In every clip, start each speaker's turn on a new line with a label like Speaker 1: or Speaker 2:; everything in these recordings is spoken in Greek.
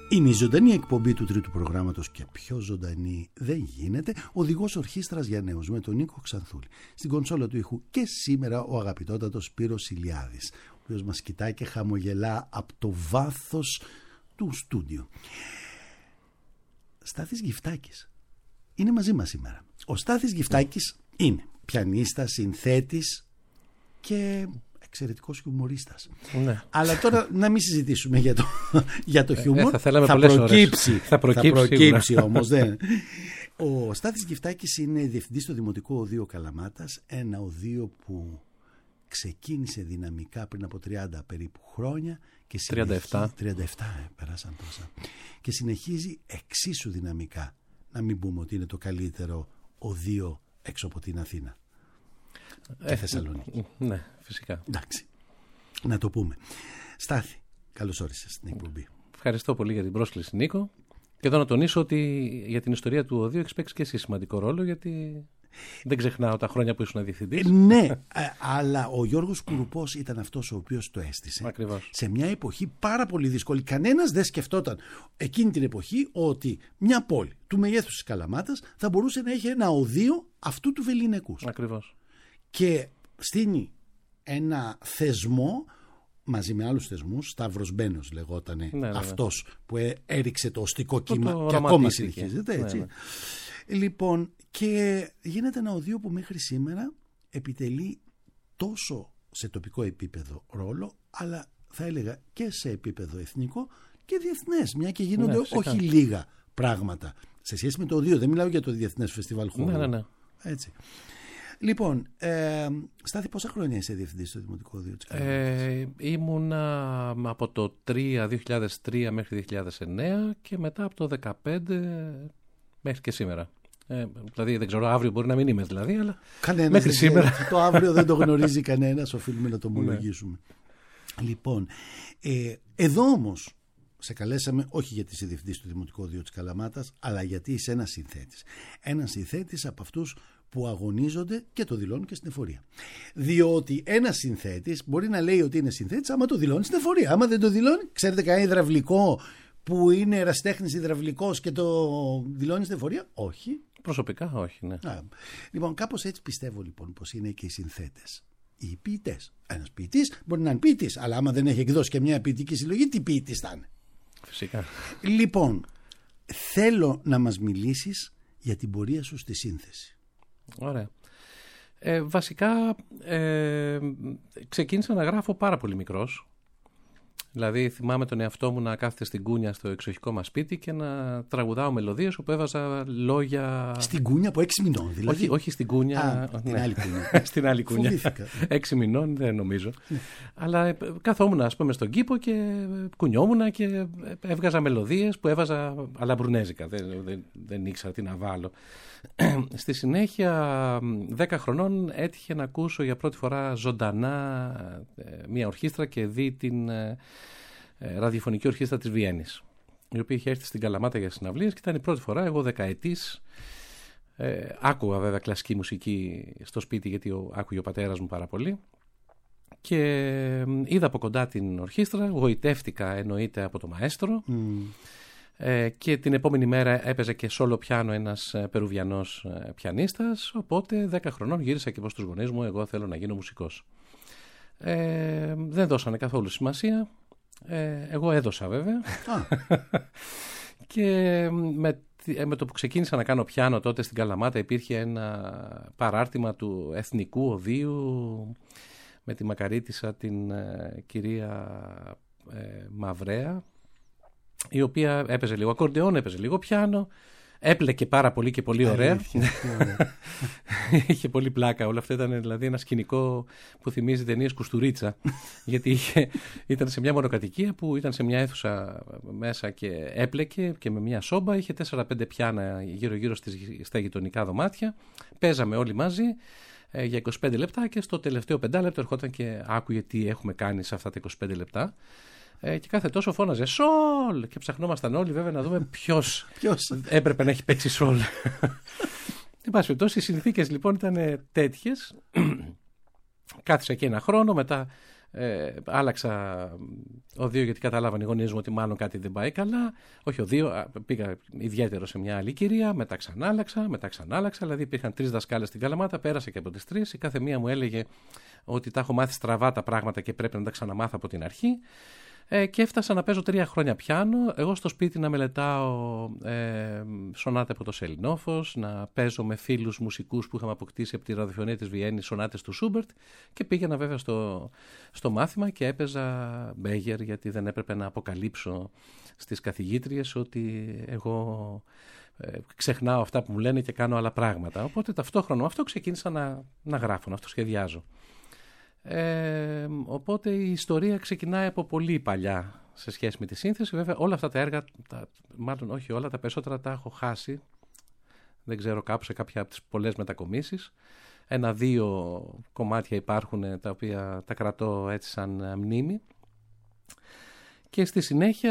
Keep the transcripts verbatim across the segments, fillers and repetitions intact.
Speaker 1: Είναι η ζωντανή εκπομπή του τρίτου προγράμματος και πιο ζωντανή δεν γίνεται. Οδηγός ορχήστρας για νέους με τον Νίκο Ξανθούλη. Στην κονσόλα του ήχου και σήμερα ο αγαπητότατος Σπύρος Ηλιάδης, ο οποίος μας κοιτάει και χαμογελά από το βάθος του στούντιο. Στάθης Γιφτάκης είναι μαζί μας σήμερα. Ο Στάθης Γιφτάκης είναι πιανίστας, συνθέτης και εξαιρετικός χιουμορίστας. Ναι. Αλλά τώρα να μην συζητήσουμε για το, για το χιούμορ.
Speaker 2: Ε, θα,
Speaker 1: θα, προκύψει,
Speaker 2: θα προκύψει.
Speaker 1: Θα προκύψει όμως. Δεν. Ο Στάθης Γιφτάκης είναι διευθυντής στο Δημοτικό Οδείο Καλαμάτας, ένα οδείο που ξεκίνησε δυναμικά πριν από τριάντα περίπου χρόνια και
Speaker 2: τριάντα επτά,
Speaker 1: τριάντα επτά ε, περάσαν τόσα, και συνεχίζει εξίσου δυναμικά. Να μην πούμε ότι είναι το καλύτερο οδείο έξω από την Αθήνα και ε, Θεσσαλονίκη.
Speaker 2: Ναι, φυσικά.
Speaker 1: Εντάξει, να το πούμε. Στάθη, καλώς όρισες στην εκπομπή.
Speaker 2: Ευχαριστώ πολύ για την πρόσκληση, Νίκο. Και εδώ να τονίσω ότι για την ιστορία του οδείου έχεις παίξει και εσύ σημαντικό ρόλο, γιατί δεν ξεχνάω τα χρόνια που ήσουν διευθυντής.
Speaker 1: Ε, ναι, αλλά ο Γιώργος Κουρουπός ήταν αυτός ο οποίος το έστησε.
Speaker 2: Ακριβώς.
Speaker 1: Σε μια εποχή πάρα πολύ δύσκολη. Κανένας δεν σκεφτόταν εκείνη την εποχή ότι μια πόλη του μεγέθους της Καλαμάτας θα μπορούσε να έχει ένα οδείο αυτού του βεληνικούς.
Speaker 2: Ακριβώς.
Speaker 1: Και στείνει ένα θεσμό μαζί με άλλους θεσμούς, Σταύρος Μπένος λεγότανε, ναι, ναι, ναι. αυτός που έριξε το οστικό κύμα το, το και ακόμα συνεχίζεται έτσι. Ναι, ναι. Λοιπόν, και γίνεται ένα οδείο που μέχρι σήμερα επιτελεί τόσο σε τοπικό επίπεδο ρόλο, αλλά θα έλεγα και σε επίπεδο εθνικό και διεθνές, μια και γίνονται ναι, όχι λίγα πράγματα σε σχέση με το οδείο. Δεν μιλάω για το Διεθνές Φεστιβάλ Χώρου.
Speaker 2: Ναι, ναι, ναι.
Speaker 1: Έτσι. Λοιπόν, ε, Στάθη, πόσα χρόνια είσαι διευθυντής στο Δημοτικό Οδείο της Καλαμάτας?
Speaker 2: Ε, ήμουνα από το δύο χιλιάδες τρία μέχρι δύο χιλιάδες εννέα και μετά από το δύο χιλιάδες δεκαπέντε μέχρι και σήμερα. Ε, δηλαδή δεν ξέρω, αύριο μπορεί να μην είμαι δηλαδή, αλλά
Speaker 1: κανένας
Speaker 2: μέχρι σήμερα.
Speaker 1: Το αύριο δεν το γνωρίζει κανένας, οφείλουμε να το ομολογήσουμε. Λοιπόν, ε, εδώ όμως σε καλέσαμε όχι γιατί είσαι διευθυντής του Δημοτικού Οδείου της Καλαμάτας, αλλά γιατί είσαι ένας συνθέτης. Ένας συνθέτης από αυτούς που αγωνίζονται και το δηλώνουν και στην εφορία. Διότι ένας συνθέτης μπορεί να λέει ότι είναι συνθέτης άμα το δηλώνει στην εφορία. Άμα δεν το δηλώνει, ξέρετε κανένα υδραυλικό που είναι ερασιτέχνης υδραυλικός και το δηλώνει στην εφορία? Όχι.
Speaker 2: Προσωπικά όχι, ναι.
Speaker 1: Α, λοιπόν, κάπως έτσι πιστεύω λοιπόν πως είναι και οι συνθέτες. Οι ποιητές. Ένας ποιητής μπορεί να είναι ποιητής, αλλά άμα δεν έχει εκδώσει και μια ποιητική συλλογή, τι ποιητής θα είναι?
Speaker 2: Φυσικά.
Speaker 1: Λοιπόν, θέλω να μας μιλήσεις για την πορεία σου στη σύνθεση.
Speaker 2: Ωραία. Ε, βασικά ε, ξεκίνησα να γράφω πάρα πολύ μικρός. Δηλαδή θυμάμαι τον εαυτό μου να κάθεται στην κούνια στο εξοχικό μας σπίτι και να τραγουδάω μελωδίες όπου έβαζα λόγια...
Speaker 1: Στην κούνια από έξι μηνών δηλαδή?
Speaker 2: Όχι, όχι στην κούνια.
Speaker 1: Α, ναι. Την άλλη κούνια.
Speaker 2: Στην άλλη κούνια. Έξι μηνών δεν νομίζω. Αλλά καθόμουν ας πούμε στον κήπο και κουνιόμουν και έβγαζα μελωδίες που έβαζα αλαμπρουνέζικα. Δεν, δεν, δεν ήξερα τι να βάλω. Στη συνέχεια δέκα χρονών έτυχε να ακούσω για πρώτη φορά ζωντανά μια ορχήστρα και δει την ραδιοφωνική ορχήστρα της Βιέννης, η οποία είχε έρθει στην Καλαμάτα για συναυλίες και ήταν η πρώτη φορά, εγώ δεκαετής. Ε, άκουγα βέβαια κλασική μουσική στο σπίτι γιατί ο, άκουγε ο πατέρας μου πάρα πολύ και είδα από κοντά την ορχήστρα, γοητεύτηκα εννοείται από το μαέστρο. Mm. Ε, και την επόμενη μέρα έπαιζε και σόλο πιάνο ένας ε, Περουβιανός ε, πιανίστας, οπότε δέκα χρονών γύρισα και πω στους γονείς μου, εγώ θέλω να γίνω μουσικός. Ε, δεν δώσανε καθόλου σημασία, ε, εγώ έδωσα βέβαια. Και με, με το που ξεκίνησα να κάνω πιάνο τότε στην Καλαμάτα υπήρχε ένα παράρτημα του Εθνικού Οδείου με τη μακαρίτισσα την ε, κυρία ε, Μαυρέα, η οποία έπαιζε λίγο ακορντεόν, έπαιζε λίγο πιάνο, έπλεκε πάρα πολύ και πολύ ωραία. Είχε πολύ πλάκα. Όλα αυτά ήταν δηλαδή ένα σκηνικό που θυμίζει ταινίες Κουστουρίτσα. Γιατί είχε, ήταν σε μια μονοκατοικία που ήταν σε μια αίθουσα μέσα και έπλεκε και με μια σόμπα. Είχε τέσσερα πέντε πιάνα γύρω-γύρω στα γειτονικά δωμάτια. Παίζαμε όλοι μαζί ε, για είκοσι πέντε λεπτά και στο τελευταίο πεντάλεπτο ερχόταν και άκουγε τι έχουμε κάνει σε αυτά τα είκοσι πέντε λεπτά. Ε, και κάθε τόσο φώναζε σολ και ψαχνόμασταν όλοι βέβαια να δούμε ποιος έπρεπε να έχει παίξει σολ. Εν πάση περιπτώσει, οι συνθήκες λοιπόν ήταν τέτοιες. Κάθισα εκεί ένα χρόνο, μετά Ε, άλλαξα οδείο γιατί καταλάβαν οι γονείς μου ότι μάλλον κάτι δεν πάει καλά. Όχι οδείο, πήγα ιδιαίτερο σε μια άλλη κυρία, μετά ξανά άλλαξα, μετά ξανά άλλαξα. Δηλαδή υπήρχαν τρεις δασκάλες στην Καλαμάτα, πέρασα και από τις τρεις. Η κάθε μία μου έλεγε ότι τα έχω μάθει στραβά τα πράγματα και πρέπει να τα ξαναμάθω από την αρχή. Ε, και έφτασα να παίζω τρία χρόνια πιάνο, εγώ στο σπίτι να μελετάω ε, σονάτα από το Σελινόφος, να παίζω με φίλους μουσικούς που είχαμε αποκτήσει από τη ραδιοφωνία της Βιέννης σονάτες του Σούμπερτ και πήγαινα βέβαια στο, στο μάθημα και έπαιζα Μπέγερ γιατί δεν έπρεπε να αποκαλύψω στις καθηγήτριες ότι εγώ ε, ξεχνάω αυτά που μου λένε και κάνω άλλα πράγματα. Οπότε ταυτόχρονα αυτό ξεκίνησα να, να γράφω, να αυτοσχεδιάζω. Ε, οπότε η ιστορία ξεκινάει από πολύ παλιά σε σχέση με τη σύνθεση. Βέβαια όλα αυτά τα έργα, τα, μάλλον όχι όλα, τα περισσότερα τα έχω χάσει. Δεν ξέρω, κάπου σε κάποια από τις πολλές μετακομίσεις. Ένα-δύο κομμάτια υπάρχουν τα οποία τα κρατώ έτσι σαν μνήμη. Και στη συνέχεια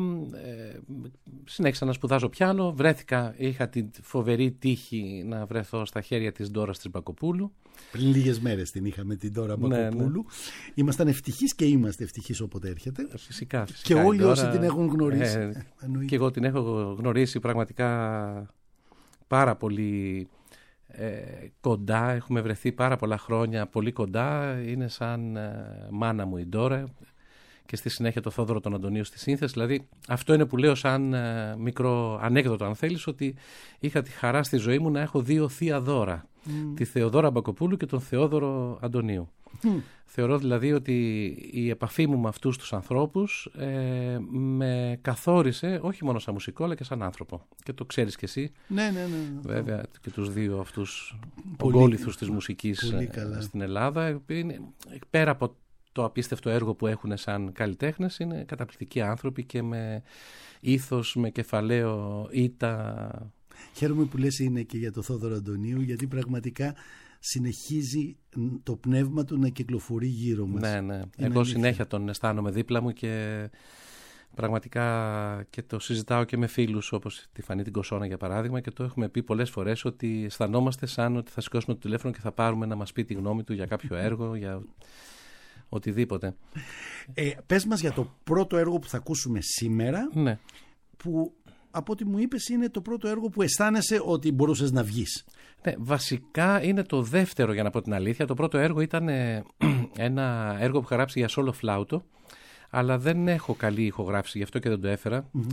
Speaker 2: ε, συνέχισα να σπουδάζω πιάνο. Βρέθηκα, είχα την φοβερή τύχη να βρεθώ στα χέρια της Ντόρας της Μπακοπούλου.
Speaker 1: Πριν λίγες μέρες την είχαμε την Ντόρα Μπακοπούλου. Ναι, ναι. Ήμασταν ευτυχείς και είμαστε ευτυχείς όποτε έρχεται.
Speaker 2: Φυσικά, φυσικά.
Speaker 1: Και όλοι όσοι την έχουν γνωρίσει.
Speaker 2: Ε, και εγώ την έχω γνωρίσει πραγματικά πάρα πολύ ε, κοντά. Έχουμε βρεθεί πάρα πολλά χρόνια πολύ κοντά. Είναι σαν ε, μάνα μου η Ντόρα. Και στη συνέχεια το Θόδωρο τον Αντωνίου στη σύνθεση. Δηλαδή αυτό είναι που λέω σαν ε, μικρό ανέκδοτο αν θέλεις, ότι είχα τη χαρά στη ζωή μου να έχω δύο θεία δώρα. Mm. Τη Θεοδόρα Μπακοπούλου και τον Θεόδωρο Αντωνίου. Mm. Θεωρώ δηλαδή ότι η επαφή μου με αυτούς τους ανθρώπους ε, με καθόρισε όχι μόνο σαν μουσικό αλλά και σαν άνθρωπο. Και το ξέρεις κι εσύ.
Speaker 1: Ναι, ναι, ναι.
Speaker 2: Βέβαια και τους δύο αυτούς ογκόληθους της μουσικής στην Ελλάδα. Είναι, πέρα από το απίστευτο έργο που έχουν σαν καλλιτέχνες, είναι καταπληκτικοί άνθρωποι και με ήθος, με κεφαλαίο ήττα.
Speaker 1: Χαίρομαι που λες είναι και για το Θόδωρο Αντωνίου, γιατί πραγματικά συνεχίζει το πνεύμα του να κυκλοφορεί γύρω μας.
Speaker 2: Ναι, ναι. Είναι Εγώ αλήθεια. Συνέχεια τον αισθάνομαι δίπλα μου και πραγματικά και το συζητάω και με φίλους όπως τη Φανή την Κοσόνα για παράδειγμα και το έχουμε πει πολλές φορές ότι αισθανόμαστε σαν ότι θα σηκώσουμε το τηλέφωνο και θα πάρουμε να μας πει τη γνώμη του για κάποιο έργο, για οτιδήποτε.
Speaker 1: Ε, πες μας για το πρώτο έργο που θα ακούσουμε σήμερα,
Speaker 2: ναι.
Speaker 1: που από ό,τι μου είπες είναι το πρώτο έργο που αισθάνεσαι ότι μπορούσες να βγεις.
Speaker 2: Ναι, βασικά είναι το δεύτερο για να πω την αλήθεια. Το πρώτο έργο ήταν ε, ένα έργο που είχα γράψει για σόλο φλάουτο, αλλά δεν έχω καλή ηχογράφηση, γι' αυτό και δεν το έφερα. Mm-hmm.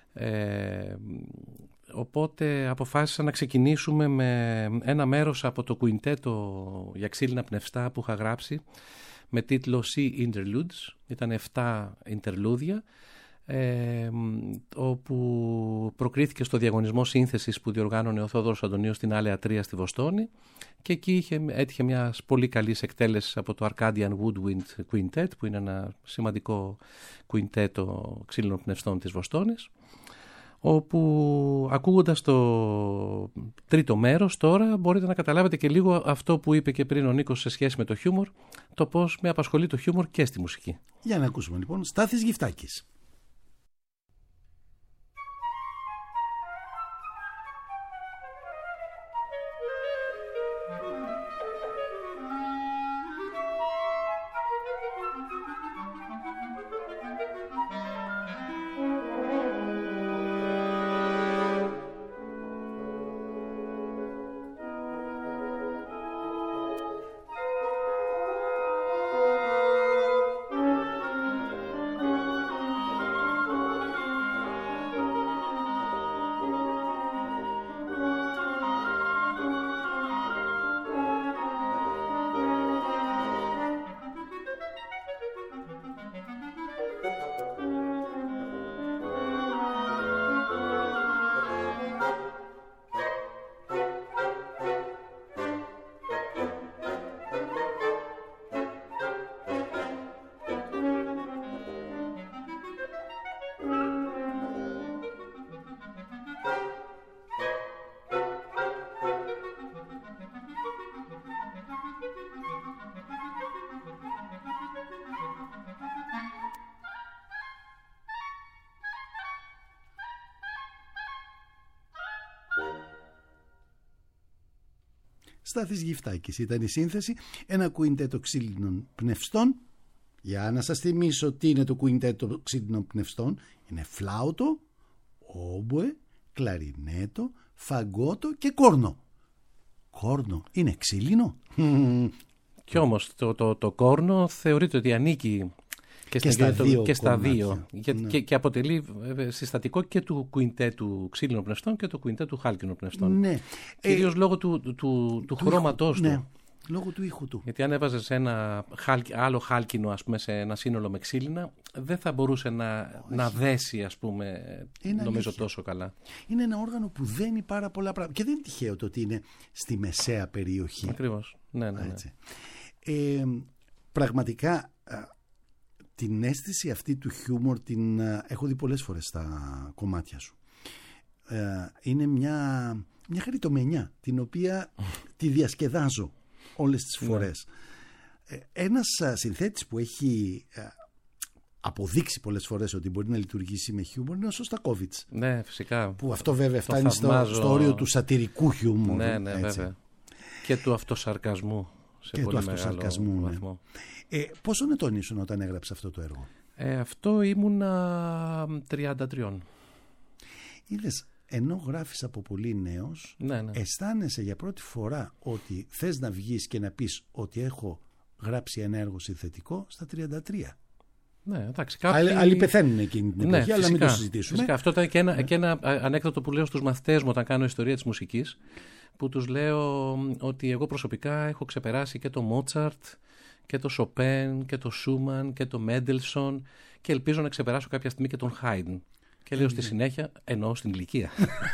Speaker 2: Ε, οπότε αποφάσισα να ξεκινήσουμε με ένα μέρος από το κουιντέτο για ξύλινα πνευστά που είχα γράψει με τίτλο Sea Interludes. Ήταν εφτά interludια, ε, όπου προκρίθηκε στο διαγωνισμό σύνθεσης που διοργάνωνε ο Θόδωρος Αντωνίου στην Άλεα τρία στη Βοστόνη και εκεί είχε, έτυχε μια πολύ καλή εκτέλεση από το Arcadian Woodwind Quintet, που είναι ένα σημαντικό κουιντέτο ξύλινων πνευστών της Βοστόνης, όπου ακούγοντας το τρίτο μέρος τώρα μπορείτε να καταλάβετε και λίγο αυτό που είπε και πριν ο Νίκος σε σχέση με το χιούμορ, το πώς με απασχολεί το χιούμορ και στη μουσική.
Speaker 1: Για να ακούσουμε λοιπόν Στάθης Γιφτάκης. Στάθης Γιφτάκης ήταν η σύνθεση, ένα κουιντέτο ξύλινων πνευστών Για να σας θυμίσω τι είναι το κουιντέτο ξύλινων πνευστών. Είναι φλάουτο, όμποε, κλαρινέτο, φαγκότο και κόρνο. Κόρνο είναι ξύλινο.
Speaker 2: Κι όμως το, το, το κόρνο θεωρείται ότι ανήκει και,
Speaker 1: και
Speaker 2: στα,
Speaker 1: στα δύο,
Speaker 2: και στα δύο. Και,
Speaker 1: ναι.
Speaker 2: και, και αποτελεί συστατικό και του κουιντέτου ξύλινων πνευστών και του κουιντέτου χάλκινων πνευστών.
Speaker 1: Ναι.
Speaker 2: Κυρίως
Speaker 1: ε,
Speaker 2: λόγω του, του, του, του χρώματός του.
Speaker 1: Ναι. Λόγω του ήχου του.
Speaker 2: Γιατί αν έβαζες ένα άλλο χάλκινο, ας πούμε, σε ένα σύνολο με ξύλινα, δεν θα μπορούσε να, να δέσει, ας πούμε,
Speaker 1: είναι
Speaker 2: νομίζω
Speaker 1: αλήθεια.
Speaker 2: τόσο καλά.
Speaker 1: Είναι ένα όργανο που δένει πάρα πολλά πράγματα. Και δεν είναι τυχαίο το ότι είναι στη μεσαία περιοχή.
Speaker 2: Ακριβώς. Ναι, ναι, ναι.
Speaker 1: Ε, πραγματικά την αίσθηση αυτή του χιούμορ την έχω δει πολλές φορές στα κομμάτια σου. Ε, είναι μια, μια χαριτομενιά την οποία τη διασκεδάζω όλες τις φορές. Ναι. Ένας συνθέτης που έχει αποδείξει πολλές φορές ότι μπορεί να λειτουργήσει με χιούμορ είναι ο Σωστακόβιτς.
Speaker 2: Ναι, φυσικά.
Speaker 1: Που αυτό βέβαια φτάνει στο, στο όριο του σατυρικού χιούμορ.
Speaker 2: Ναι, ναι, βέβαια. Και του αυτοσαρκασμού. Σε
Speaker 1: και
Speaker 2: πολύ
Speaker 1: του αυτοσαρκασμού.
Speaker 2: βαθμό.
Speaker 1: Ναι. Ε, πόσο ετών ήσουν όταν έγραψε αυτό το έργο?
Speaker 2: Ε, αυτό ήμουνα τριάντα τρία.
Speaker 1: Είδες, ενώ γράφεις από πολύ νέος,
Speaker 2: ναι, ναι.
Speaker 1: αισθάνεσαι για πρώτη φορά ότι θες να βγεις και να πεις ότι έχω γράψει ένα έργο συνθετικό στα τριάντα τρία.
Speaker 2: Ναι, εντάξει, κάποιοι...
Speaker 1: Άλλοι πεθαίνουν εκείνη την εποχή,
Speaker 2: ναι,
Speaker 1: αλλά μην το συζητήσουμε.
Speaker 2: Φυσικά. Αυτό ήταν και ένα,
Speaker 1: ναι.
Speaker 2: και ένα ανέκδοτο που λέω στους μαθητές μου όταν κάνω ιστορία της μουσικής, που τους λέω ότι εγώ προσωπικά έχω ξεπεράσει και το Μότσαρτ και το Σοπέν και το Σούμαν και το Μέντελσον και ελπίζω να ξεπεράσω κάποια στιγμή και τον Χάιντν. Και λέω στη συνέχεια, εννοώ στην ηλικία.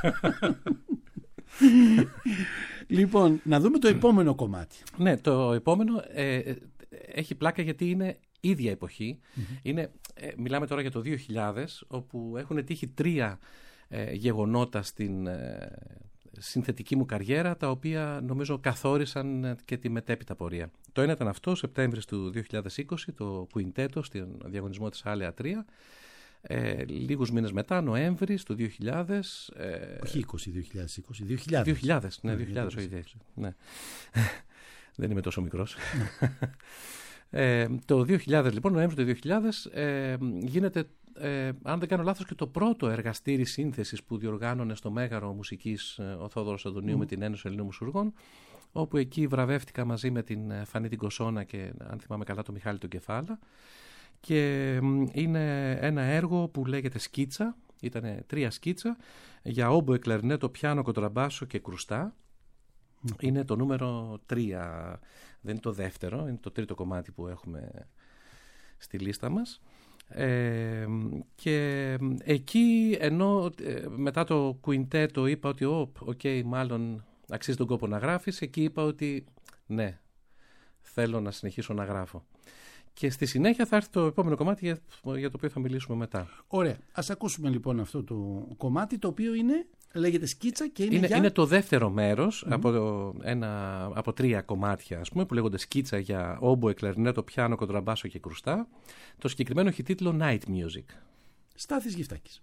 Speaker 1: Λοιπόν, να δούμε το επόμενο κομμάτι.
Speaker 2: Ναι, το επόμενο ε, έχει πλάκα γιατί είναι ίδια εποχή. Mm-hmm. Είναι, ε, μιλάμε τώρα για το δύο χιλιάδες, όπου έχουν τύχει τρία ε, γεγονότα στην ε, συνθετική μου καριέρα, τα οποία νομίζω καθόρισαν και τη μετέπειτα πορεία. Το ένα ήταν αυτό, Σεπτέμβρης του δύο χιλιάδες είκοσι, το Κουιντέτο, στον διαγωνισμό της Άλεα τρία. Ε, λίγους μήνες μετά, Νοέμβρης του δύο χιλιάδες. Ε,
Speaker 1: όχι είκοσι, δύο χιλιάδες είκοσι, δύο χιλιάδες.
Speaker 2: δύο χιλιάδες, ναι, δύο χιλιάδες, όχι, ναι. Δεν είμαι τόσο μικρός. ε, το δύο χιλιάδες, λοιπόν, Νοέμβρη του δύο χιλιάδες, ε, γίνεται, ε, αν δεν κάνω λάθος, και το πρώτο εργαστήρι σύνθεσης που διοργάνωνε στο Μέγαρο Μουσικής ε, ο Θόδωρος Αντωνίου mm. με την Ένωση Ελλήνων Μουσουργών, όπου εκεί βραβεύτηκα μαζί με την Φανή την Κοσσόνα και, αν θυμάμαι καλά, τον Μιχάλη τον Κεφάλα. Και είναι ένα έργο που λέγεται Σκίτσα, ήταν τρία σκίτσα για όμποε, κλαρινέτο, πιάνο, κοντραμπάσο και κρουστά. Mm. Είναι το νούμερο τρία, δεν είναι το δεύτερο, είναι το τρίτο κομμάτι που έχουμε στη λίστα μας. Ε, και εκεί, ενώ ε, μετά το κουιντέτο είπα ότι οκ, okay, μάλλον αξίζει τον κόπο να γράφεις, εκεί είπα ότι ναι, θέλω να συνεχίσω να γράφω. Και στη συνέχεια θα έρθει το επόμενο κομμάτι για, για το οποίο θα μιλήσουμε μετά.
Speaker 1: Ωραία. Ας ακούσουμε λοιπόν αυτό το κομμάτι, το οποίο είναι, λέγεται Σκίτσα και είναι,
Speaker 2: είναι,
Speaker 1: για...
Speaker 2: είναι το δεύτερο μέρος mm-hmm. από, ένα, από τρία κομμάτια, ας πούμε, που λέγονται Σκίτσα για όμποε, κλαρινέτο, πιάνο, κοντραμπάσο και κρουστά. Το συγκεκριμένο έχει τίτλο Night Music.
Speaker 1: Στάθης Γυφτάκης.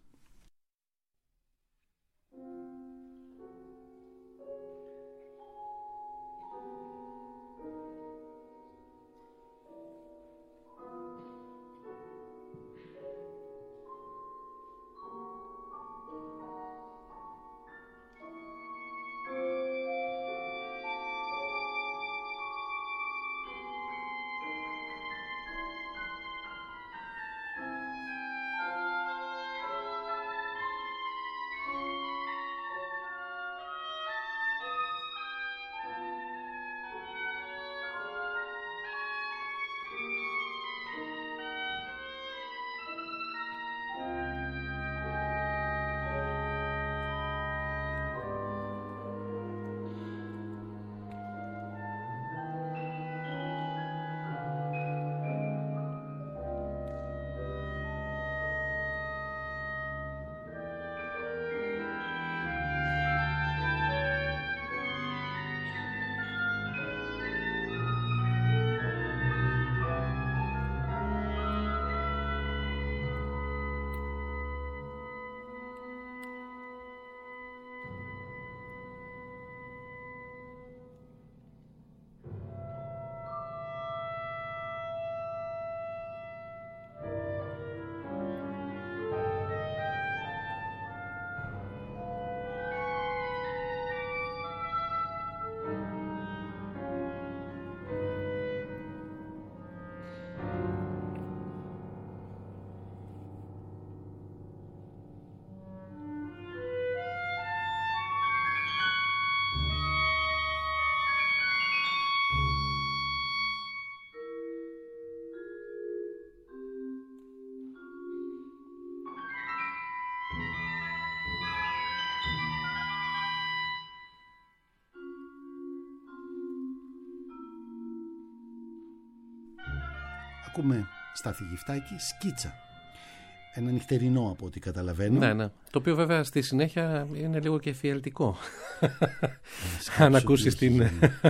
Speaker 1: Ακούμε Στάθη Γιφτάκη, Σκίτσα. Ένα νυχτερινό από ό,τι καταλαβαίνω.
Speaker 2: Ναι, ναι. Το οποίο βέβαια στη συνέχεια είναι λίγο και εφιαλτικό. Αν ακούσεις την...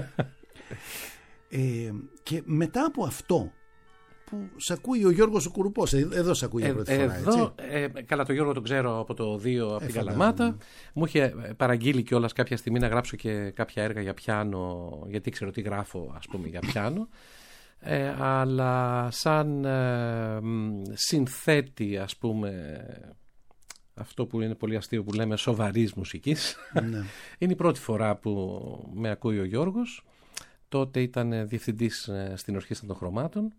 Speaker 1: ε, και μετά από αυτό που σ' ακούει ο Γιώργος ο Κουρουπός, εδώ σ' ακούει για πρώτη
Speaker 2: ε,
Speaker 1: φορά,
Speaker 2: εδώ,
Speaker 1: έτσι.
Speaker 2: Ε, καλά, τον Γιώργο τον ξέρω από το δύο, από ε, την Καλαμάτα. Ναι. Μου είχε παραγγείλει κιόλας κάποια στιγμή να γράψω και κάποια έργα για πιάνο, γιατί ξέρω τι γράφω, ας πούμε, για πιάνο. Ε, αλλά σαν ε, συνθέτη, ας πούμε, αυτό που είναι πολύ αστείο που λέμε σοβαρής μουσικής, ναι. Είναι η πρώτη φορά που με ακούει ο Γιώργος. Τότε ήταν διευθυντής στην Ορχήστρα των Χρωμάτων.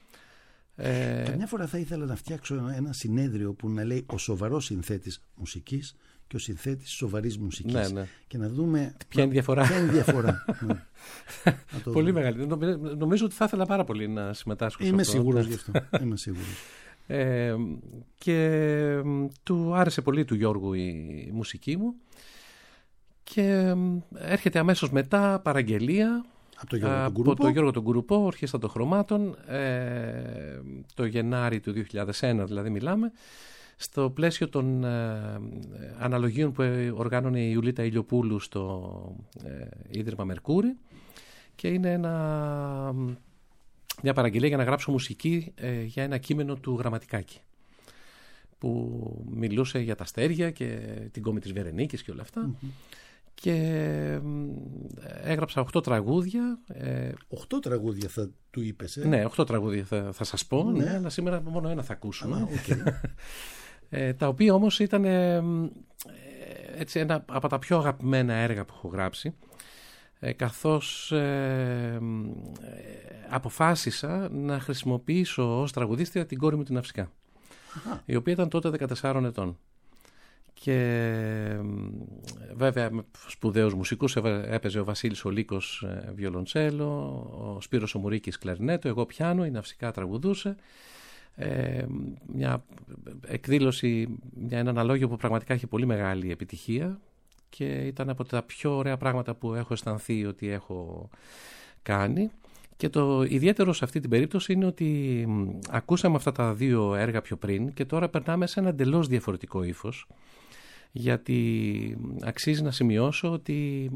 Speaker 1: Ε... Καμιά φορά θα ήθελα να φτιάξω ένα συνέδριο που να λέει ο σοβαρός συνθέτης μουσικής και ο συνθέτης σοβαρής μουσικής.
Speaker 2: Ναι, ναι.
Speaker 1: Και να δούμε
Speaker 2: ποια είναι η διαφορά.
Speaker 1: Ποια είναι η διαφορά. Ναι.
Speaker 2: Πολύ μεγάλη. Νομίζω ότι θα ήθελα πάρα πολύ να συμμετάσχω.
Speaker 1: Είμαι
Speaker 2: σε αυτό.
Speaker 1: Σίγουρος γι' αυτό. Είμαι σίγουρος.
Speaker 2: Ε, και του άρεσε πολύ του Γιώργου η μουσική μου και έρχεται αμέσως μετά παραγγελία
Speaker 1: από το Γιώργο τον
Speaker 2: Κουρουπό, το Γιώργο τον Κουρουπό, Ορχήστρα των Χρωμάτων, ε, το Γενάρη του δύο χιλιάδες ένα δηλαδή μιλάμε, στο πλαίσιο των ε, αναλογίων που οργάνωνε η Ιουλίτα Ηλιοπούλου στο ε, Ίδρυμα Μερκούρη, και είναι ένα, μια παραγγελία για να γράψω μουσική ε, για ένα κείμενο του Γραμματικάκη που μιλούσε για τα αστέρια και την κόμη της Βερενίκης και όλα αυτά. Mm-hmm. Και έγραψα οχτώ τραγούδια.
Speaker 1: Οχτώ τραγούδια θα του είπες, ε?
Speaker 2: Ναι, οχτώ τραγούδια θα, θα σας πω,
Speaker 1: ναι.
Speaker 2: Ναι, αλλά σήμερα μόνο ένα θα ακούσουμε.
Speaker 1: Α, okay.
Speaker 2: ε, τα οποία όμως ήταν ε, έτσι, ένα από τα πιο αγαπημένα έργα που έχω γράψει, ε, καθώς ε, ε, αποφάσισα να χρησιμοποιήσω ως τραγουδίστρια την κόρη μου την Αυσικά, η οποία ήταν τότε δεκατεσσάρων ετών. Και βέβαια με σπουδαίους μουσικούς, έπαιζε ο Βασίλης ο Λύκος βιολοντσέλο, ο Σπύρος ο Μουρίκης κλαρινέτο, εγώ πιάνο, η Ναυσικά τραγουδούσε. Ε, μια εκδήλωση, μια, ένα αναλόγιο που πραγματικά έχει πολύ μεγάλη επιτυχία και ήταν από τα πιο ωραία πράγματα που έχω αισθανθεί ότι έχω κάνει. Και το ιδιαίτερο σε αυτή την περίπτωση είναι ότι ακούσαμε αυτά τα δύο έργα πιο πριν και τώρα περνάμε σε ένα εντελώς διαφορετικό ύφος, γιατί αξίζει να σημειώσω ότι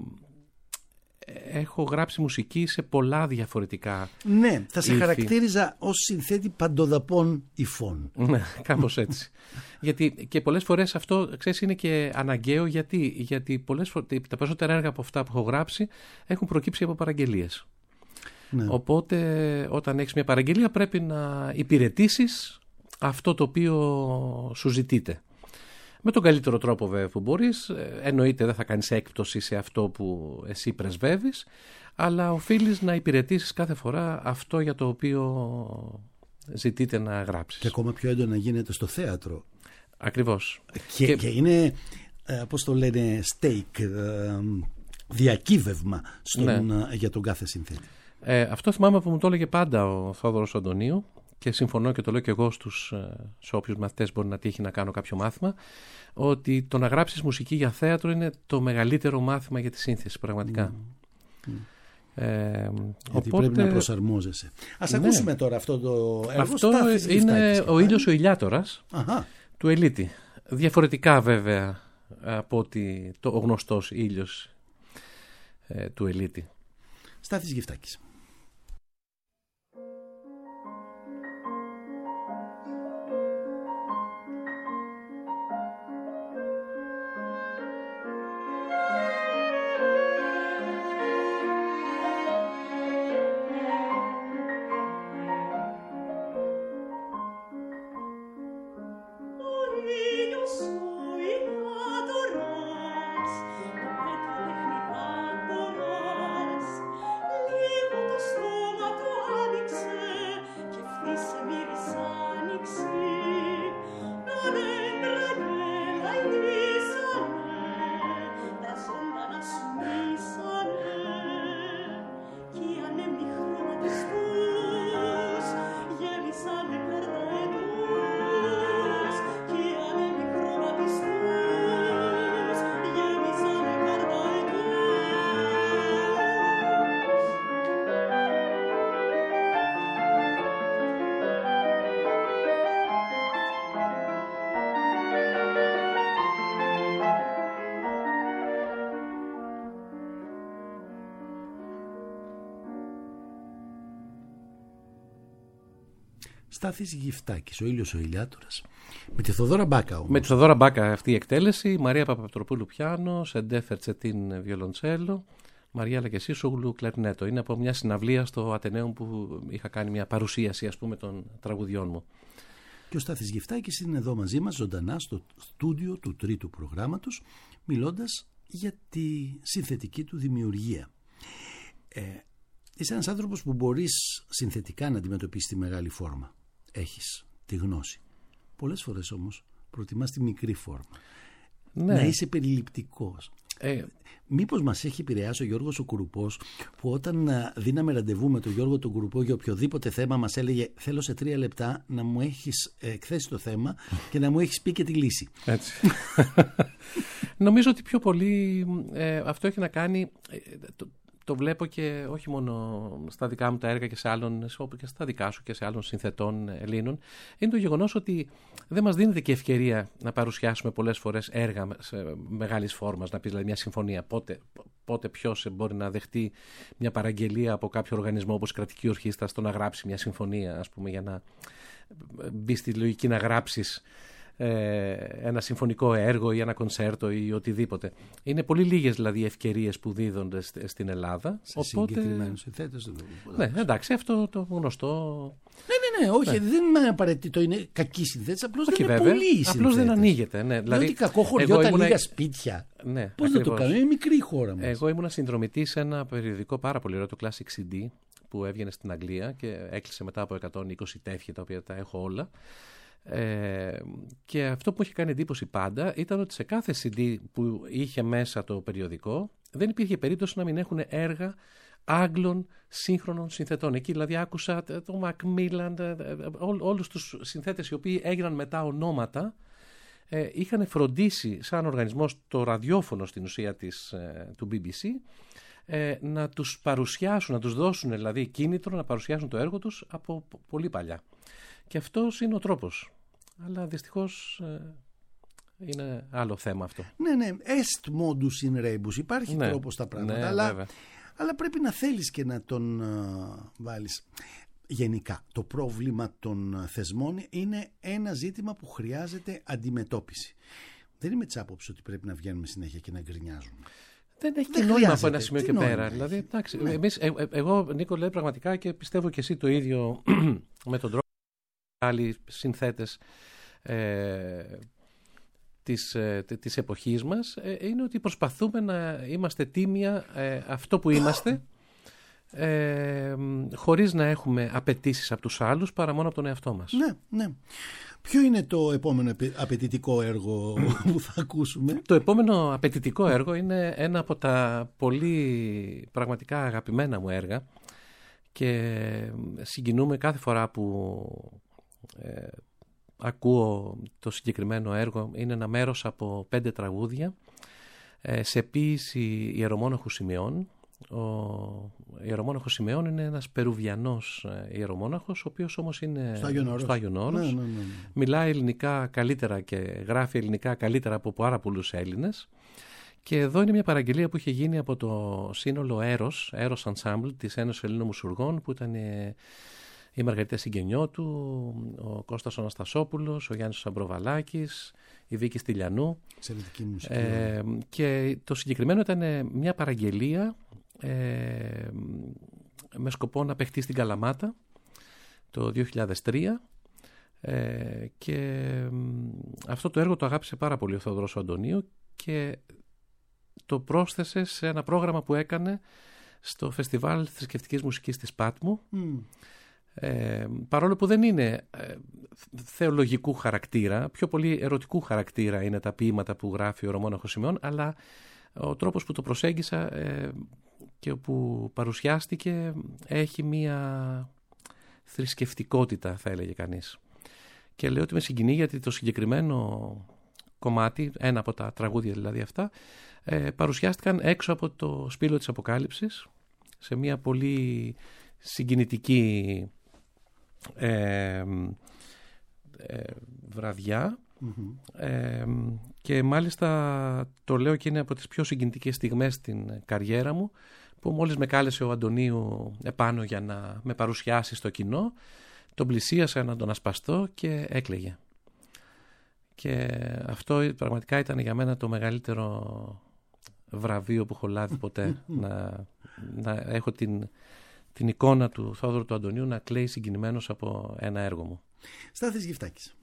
Speaker 2: έχω γράψει μουσική σε πολλά διαφορετικά.
Speaker 1: Ναι, θα σε
Speaker 2: ύφη.
Speaker 1: Χαρακτήριζα ως συνθέτη παντοδαπών υφών.
Speaker 2: Ναι, κάπως έτσι. Γιατί και πολλές φορές αυτό, ξέρεις, είναι και αναγκαίο, γιατί, γιατί πολλές φορές, τα περισσότερα έργα από αυτά που έχω γράψει έχουν προκύψει από παραγγελίες. Ναι. Οπότε όταν έχεις μια παραγγελία πρέπει να υπηρετήσεις αυτό το οποίο σου ζητείτε. Με τον καλύτερο τρόπο βέβαια που μπορείς. Εννοείται δεν θα κάνεις έκπτωση σε αυτό που εσύ πρεσβεύεις, αλλά οφείλεις να υπηρετήσεις κάθε φορά αυτό για το οποίο ζητείτε να γράψεις.
Speaker 1: Και ακόμα πιο έντονα γίνεται στο θέατρο.
Speaker 2: Ακριβώς.
Speaker 1: Και, και... και είναι, πώς το λένε, steak, διακύβευμα στον, ναι. για τον κάθε συνθέτη.
Speaker 2: Ε, αυτό θυμάμαι που μου το έλεγε πάντα ο Θόδωρος Αντωνίου, και συμφωνώ και το λέω και εγώ στους, σε όποιους μαθητές μπορεί να τύχει να κάνω κάποιο μάθημα, ότι το να γράψεις μουσική για θέατρο είναι το μεγαλύτερο μάθημα για τη σύνθεση, πραγματικά. Mm.
Speaker 1: Ε, Γιατί οπότε... πρέπει να προσαρμόζεσαι. Ας ναι. ακούσουμε τώρα αυτό το έργο.
Speaker 2: Αυτό είναι ο ήλιος ο ηλιάτορας. Αχα. Του Ελίτη. Διαφορετικά βέβαια από ότι το, ο γνωστός ήλιος ε, του Ελίτη.
Speaker 1: Στάθης Γιφτάκης.
Speaker 3: Liebe
Speaker 1: Στάθης Γυφτάκης, ο ήλιος ο ηλιάτορας. Με τη Θοδόρα Μπάκα όμως.
Speaker 2: Με τη Θοδόρα Μπάκα αυτή η εκτέλεση. Η Μαρία Παπαπτροπούλου πιάνο, Σεντέφερ Τσετίν βιολοντσέλο, Μαρία Λακεσίσογλου κλαρνέτο. Είναι από μια συναυλία στο Ατενέum που είχα κάνει μια παρουσίαση, ας πούμε, των τραγουδιών μου.
Speaker 1: Και ο Στάθης Γυφτάκης είναι εδώ μαζί μας ζωντανά στο στούντιο του τρίτου προγράμματος, μιλώντας για τη συνθετική του δημιουργία. Ε, είσαι ένας άνθρωπος που μπορείς συνθετικά να αντιμετωπίσεις τη μεγάλη φόρμα. Έχεις τη γνώση. Πολλές φορές όμως προτιμάς τη μικρή φόρμα. Ναι. Να είσαι περιληπτικός. Ε, Μήπως μας έχει επηρεάσει ο Γιώργος ο Κουρουπός, που όταν δίναμε ραντεβού με τον Γιώργο τον Κουρουπό για οποιοδήποτε θέμα μας έλεγε θέλω σε τρία λεπτά να μου έχεις εκθέσει το θέμα και να μου έχεις πει και τη λύση. Έτσι.
Speaker 2: Νομίζω ότι πιο πολύ ε, αυτό έχει να κάνει... Ε, το, Το βλέπω και όχι μόνο στα δικά μου τα έργα και σε άλλων, και στα δικά σου και σε άλλων συνθετών Ελλήνων, είναι το γεγονός ότι δεν μας δίνεται και ευκαιρία να παρουσιάσουμε πολλές φορές έργα μεγάλης φόρμας, να πεις δηλαδή μια συμφωνία. Πότε, πότε ποιος μπορεί να δεχτεί μια παραγγελία από κάποιο οργανισμό όπως η Κρατική Ορχήστρα στο να γράψει μια συμφωνία, ας πούμε, για να μπει στη λογική να γράψεις ένα συμφωνικό έργο ή ένα κονσέρτο ή οτιδήποτε. Είναι πολύ λίγες δηλαδή οι ευκαιρίες που δίδονται στην Ελλάδα.
Speaker 1: Σε οπότε... συγκεκριμένους συνθέτες.
Speaker 2: Ναι, εντάξει, αυτό το γνωστό.
Speaker 1: Ναι, ναι, ναι, όχι, ναι. Δεν είναι απαραίτητο, είναι κακή συνθέτες, απλώς δεν είναι πολύ οι
Speaker 2: απλώς δεν ανοίγεται. Ναι.
Speaker 1: Δηλαδή, ότι κακό χωριό, τα ήμουνα... λίγα σπίτια. Ναι, πώς δεν το κάνουμε, είναι μικρή χώρα μας.
Speaker 2: Εγώ ήμουν συνδρομητής σε ένα περιοδικό πάρα πολύ ωραίο, το Classic σι ντι, που έβγαινε στην Αγγλία και έκλεισε μετά από εκατόν είκοσι τεύχη, τα οποία τα έχω όλα. Ε, και αυτό που είχε κάνει εντύπωση πάντα ήταν ότι σε κάθε σι ντι που είχε μέσα το περιοδικό δεν υπήρχε περίπτωση να μην έχουν έργα Άγγλων σύγχρονων συνθετών. Εκεί δηλαδή άκουσα το Μακμίλαν, ό, όλους τους συνθέτες οι οποίοι έγιναν μετά ονόματα, ε, είχαν φροντίσει σαν οργανισμός το ραδιόφωνο στην ουσία της, ε, του μπι μπι σι ε, να τους παρουσιάσουν, να τους δώσουν δηλαδή κίνητρο να παρουσιάσουν το έργο τους από πολύ παλιά. Και αυτός είναι ο τρόπος. Αλλά δυστυχώς ε, είναι άλλο θέμα αυτό.
Speaker 1: Ναι, ναι. Est modus in rebus. Υπάρχει ναι, τρόπος στα πράγματα.
Speaker 2: Ναι,
Speaker 1: αλλά, αλλά πρέπει να θέλεις και να τον uh, βάλεις. Γενικά, το πρόβλημα των θεσμών είναι ένα ζήτημα που χρειάζεται αντιμετώπιση. Δεν είμαι της άποψης ότι πρέπει να βγαίνουμε συνέχεια και να γκρινιάζουμε.
Speaker 2: Δεν έχει και νόημα από ένα σημείο και πέρα. Δηλαδή, εντάξει, ναι. εμείς, ε, ε, εγώ, Νίκο, λέει πραγματικά και πιστεύω και εσύ το ίδιο με τον τρόπο. Άλλοι συνθέτες ε, της, ε, της εποχής μας ε, είναι ότι προσπαθούμε να είμαστε τίμια ε, αυτό που είμαστε ε, χωρίς να έχουμε απαιτήσεις από τους άλλους παρά μόνο από τον εαυτό μας.
Speaker 1: Ναι, ναι. Ποιο είναι το επόμενο απαιτητικό έργο που θα ακούσουμε?
Speaker 2: Το επόμενο απαιτητικό έργο είναι ένα από τα πολύ πραγματικά αγαπημένα μου έργα και συγκινούμε κάθε φορά που Ε, ακούω το συγκεκριμένο έργο. Είναι ένα μέρος από πέντε τραγούδια ε, σε ποίηση ιερομόναχου Σιμεών. Ο ιερομόναχος Σιμεών είναι ένας Περουβιανός ε, ιερομόναχος, ο οποίος όμως είναι στο Άγιον Όρος. Ναι, ναι, ναι. Μιλάει ελληνικά καλύτερα και γράφει ελληνικά καλύτερα από πάρα πολλούς Έλληνες. Και εδώ είναι μια παραγγελία που είχε γίνει από το σύνολο Έρος, Έρος Ensemble της Ένωσης Ελλήνων Μουσουργών, που ήταν ε, η Μαργαρίτα Συγγενιώτου, ο Κώστας Αναστασόπουλος, ο Γιάννης Αμπροβαλάκης, η Βίκη Στυλιανού. Ε, και το συγκεκριμένο ήταν μια παραγγελία ε, με σκοπό να παιχτεί στην Καλαμάτα το δύο χιλιάδες τρία ε, και αυτό το έργο το αγάπησε πάρα πολύ ο Θεοδωρός Αντωνίου και το πρόσθεσε σε ένα πρόγραμμα που έκανε στο Φεστιβάλ Θρησκευτικής Μουσικής της Πάτμου. Mm. Ε, παρόλο που δεν είναι ε, θεολογικού χαρακτήρα, πιο πολύ ερωτικού χαρακτήρα είναι τα ποίηματα που γράφει ο Ρωμόναχος Σιμεών, αλλά ο τρόπος που το προσέγγισα ε, και που παρουσιάστηκε έχει μία θρησκευτικότητα, θα έλεγε κανείς. Και λέω ότι με συγκινεί γιατί το συγκεκριμένο κομμάτι, ένα από τα τραγούδια δηλαδή αυτά, ε, παρουσιάστηκαν έξω από το σπήλο της Αποκάλυψης σε μία πολύ συγκινητική ε, ε, βραδιά mm-hmm. ε, και μάλιστα το λέω και είναι από τις πιο συγκινητικές στιγμές στην καριέρα μου, που μόλις με κάλεσε ο Αντωνίου επάνω για να με παρουσιάσει στο κοινό, τον πλησίασα να τον ασπαστώ και έκλαιγε. Και αυτό πραγματικά ήταν για μένα το μεγαλύτερο βραβείο που έχω λάβει ποτέ. να, να έχω την, την εικόνα του Θόδωρου του Αντωνίου να κλαίει συγκινημένος από ένα έργο μου.
Speaker 1: Στάθης Γιφτάκης.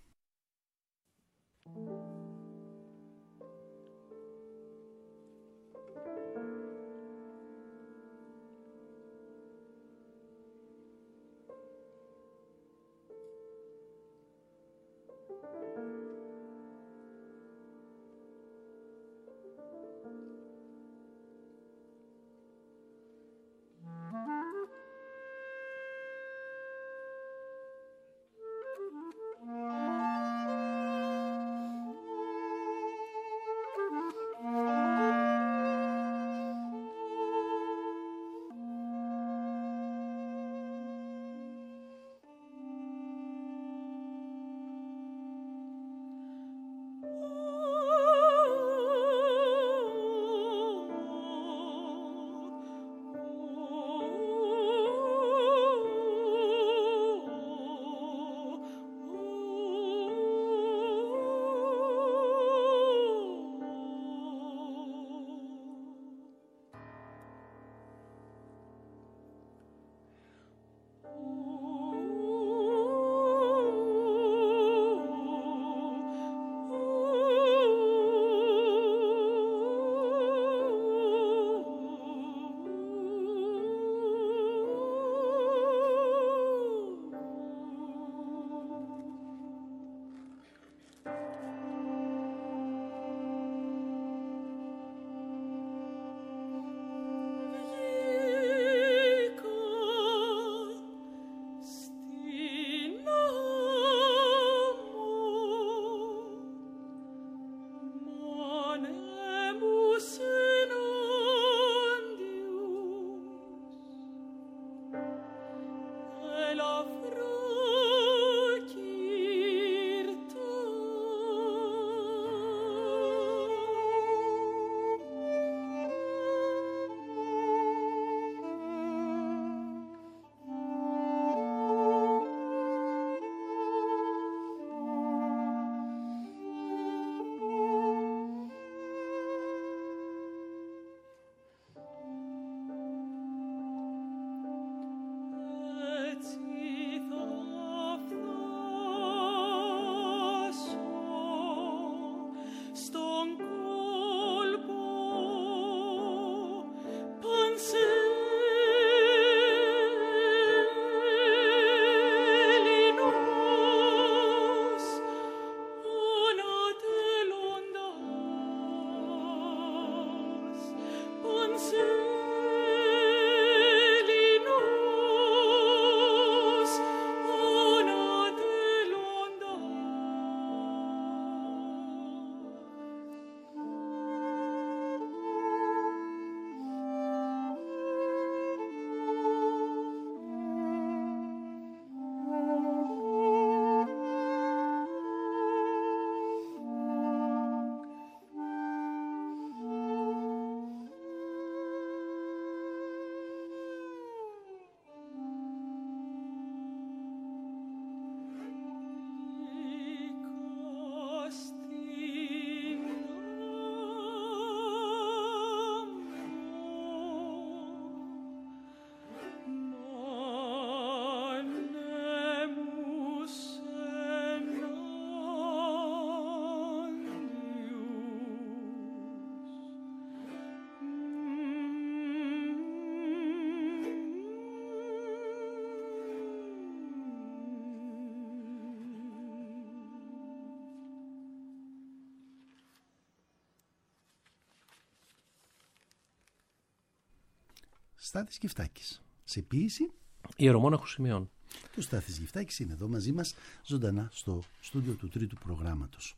Speaker 1: Στάθης Γιφτάκης. Σε ποίηση
Speaker 2: Ιερομόναχος Σημειών.
Speaker 1: Και ο Στάθης Γιφτάκης είναι εδώ μαζί μας ζωντανά στο στούντιο του τρίτου προγράμματος.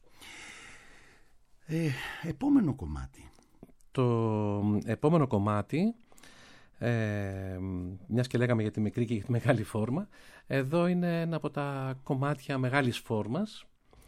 Speaker 1: Ε, επόμενο κομμάτι.
Speaker 2: Το επόμενο κομμάτι, ε, μιας και λέγαμε για τη μικρή και για τη μεγάλη φόρμα, εδώ είναι ένα από τα κομμάτια μεγάλης φόρμας.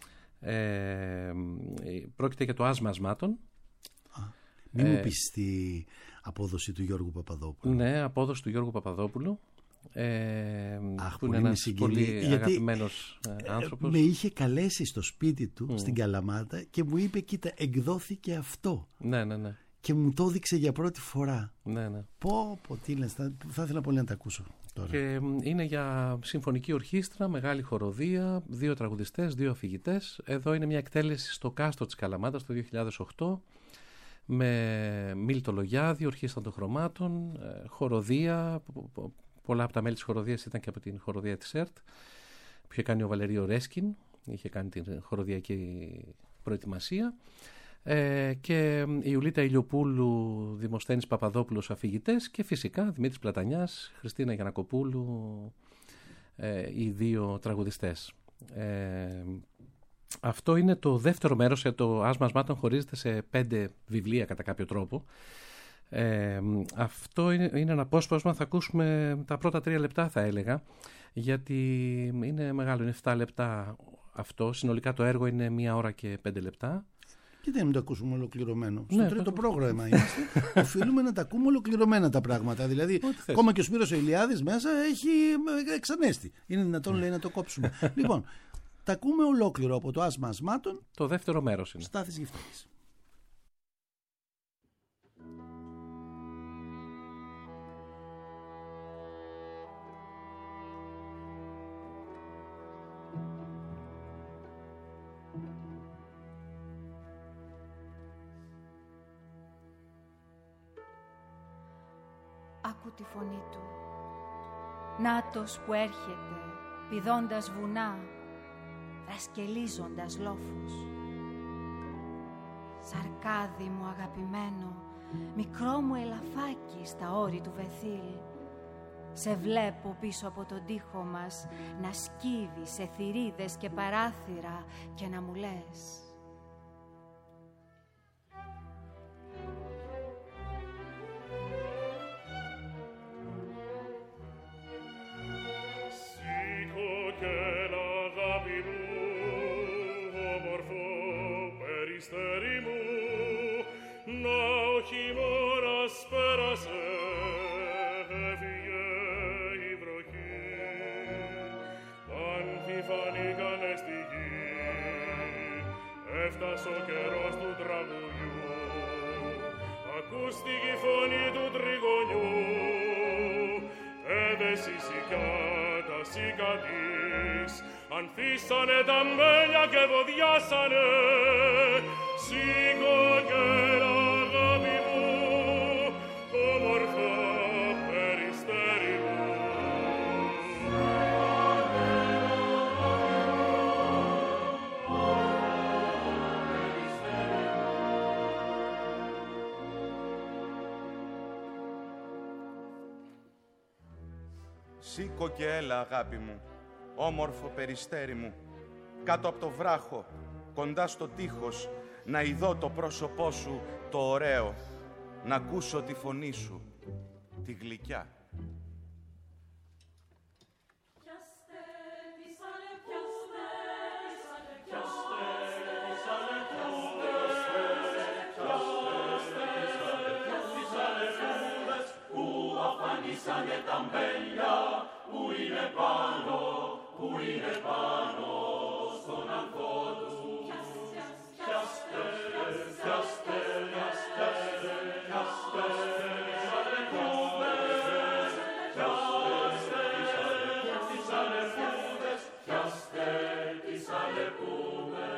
Speaker 2: Ε, πρόκειται για το άσμα ασμάτων.
Speaker 1: Α, μην ε, μου πεις τη απόδοση του Γιώργου Παπαδόπουλου.
Speaker 2: Ναι, απόδοση του Γιώργου Παπαδόπουλου, Ε,
Speaker 1: Αχ,
Speaker 2: που είναι ένας πολύ αγαπημένος
Speaker 1: ε,
Speaker 2: άνθρωπος.
Speaker 1: Με είχε καλέσει στο σπίτι του mm. στην Καλαμάτα και μου είπε, κοίτα, εκδόθηκε αυτό.
Speaker 2: Ναι, ναι, ναι.
Speaker 1: Και μου το έδειξε για πρώτη φορά.
Speaker 2: Ναι, ναι.
Speaker 1: Πω, πω, τι λες, θα, θα ήθελα πολύ να τα ακούσω τώρα.
Speaker 2: Και είναι για συμφωνική ορχήστρα, μεγάλη χοροδία, δύο τραγουδιστές, δύο αφηγητές. Εδώ είναι μια εκτέλεση στο Κάστρο της Καλαμάτας το δύο χιλιάδες οκτώ, με Μίλτο Λογιάδη, ορχήστρα των χρωμάτων, χοροδία. Πολλά από τα μέλη της χοροδίας ήταν και από την χοροδία της ΕΡΤ, που είχε κάνει ο Βαλερίο Ρέσκιν, είχε κάνει την χοροδιακή προετοιμασία. Ε, και η Ιουλίτα Ηλιοπούλου, Δημοσθένης Παπαδόπουλος αφηγητές, και φυσικά Δημήτρης Πλατανιάς, Χριστίνα Γιαννακοπούλου, ε, οι δύο τραγουδιστές. Ε, αυτό είναι το δεύτερο μέρος. Το Άσμα Ασμάτων χωρίζεται σε πέντε βιβλία κατά κάποιο τρόπο. Ε, αυτό είναι, είναι ένα απόσπασμα, θα ακούσουμε τα πρώτα τρία λεπτά θα έλεγα, γιατί είναι μεγάλο, είναι εφτά λεπτά αυτό. Συνολικά το έργο είναι μία ώρα και πέντε λεπτά.
Speaker 1: Και δεν το ακούσουμε ολοκληρωμένο. Στο ναι, τρίτο το... πρόγραμμα είμαστε. Οφείλουμε να τα ακούμε ολοκληρωμένα τα πράγματα. Δηλαδή, ακόμα και ο Σπύρος ο Ηλιάδης μέσα έχει εξανέστη. Είναι δυνατόν, λέει, να το κόψουμε. Λοιπόν, τα ακούμε ολόκληρο από το Άσμα Ασμάτων.
Speaker 2: Το δεύτερο μέρος είναι.
Speaker 1: Στάθης Γυφτάκης.
Speaker 3: Άκου τη φωνή του. Νάτος που έρχεται, πηδώντας βουνά, δρασκελίζοντας λόφους. Σαρκάδι μου αγαπημένο, μικρό μου ελαφάκι στα όρη του Βεθήλ. Σε βλέπω πίσω από τον τοίχο μας να σκύβει σε θηρίδες και παράθυρα και να μου λες:
Speaker 4: Έφτασε ο καιρός του τραγουδιού, ακούστηκε η φωνή του τριγωνιού. Έδεση σικιά τα σίκα της, ανθίσανε τα μέλια και βοδιάσανε. Σήκω και αγάπη μου, όμορφο περιστέρι μου.
Speaker 5: Σήκω και έλα, αγάπη μου, όμορφο περιστέρι μου, κάτω από το βράχο, κοντά στο τείχος, να ειδώ το πρόσωπό σου το ωραίο, να ακούσω τη φωνή σου, τη γλυκιά.
Speaker 4: Αφανίσανε τα μπέλια που είναι πάνω, που είναι πάνω στον ανθό του. Πιάστε, πιάστε, πιάστε, πιάστε, πιάστε, τις αλεπούδες, πιάστε τις αλεπούδες.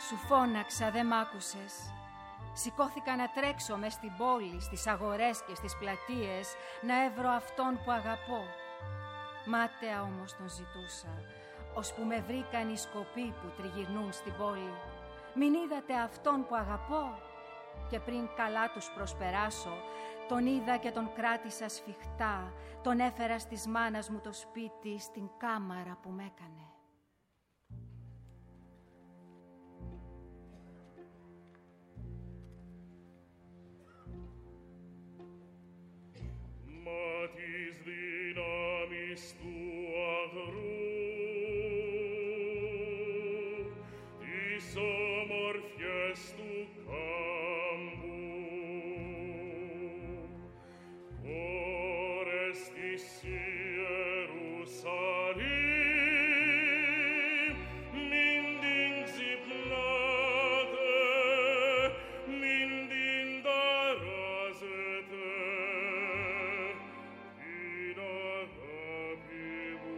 Speaker 3: Σου φώναξα, δε μ' άκουσες. Σηκώθηκα να τρέξω μες στην πόλη, στις αγορές και στις πλατείες, να έβρω αυτόν που αγαπώ. Μάταια όμως τον ζητούσα, ώσπου με βρήκαν οι σκοποί που τριγυρνούν στην πόλη. Μην είδατε αυτόν που αγαπώ? Και πριν καλά τους προσπεράσω, τον είδα και τον κράτησα σφιχτά, τον έφερα στις μάνας μου το σπίτι, στην κάμαρα που μ' έκανε.
Speaker 4: Μα της δύναμης του αγρού, τις όμορφιες του κάμπου, ώρες της Ιερουσαλήμ, μην την ξυπνάτε, μην την ταράζετε, την αγάπη μου.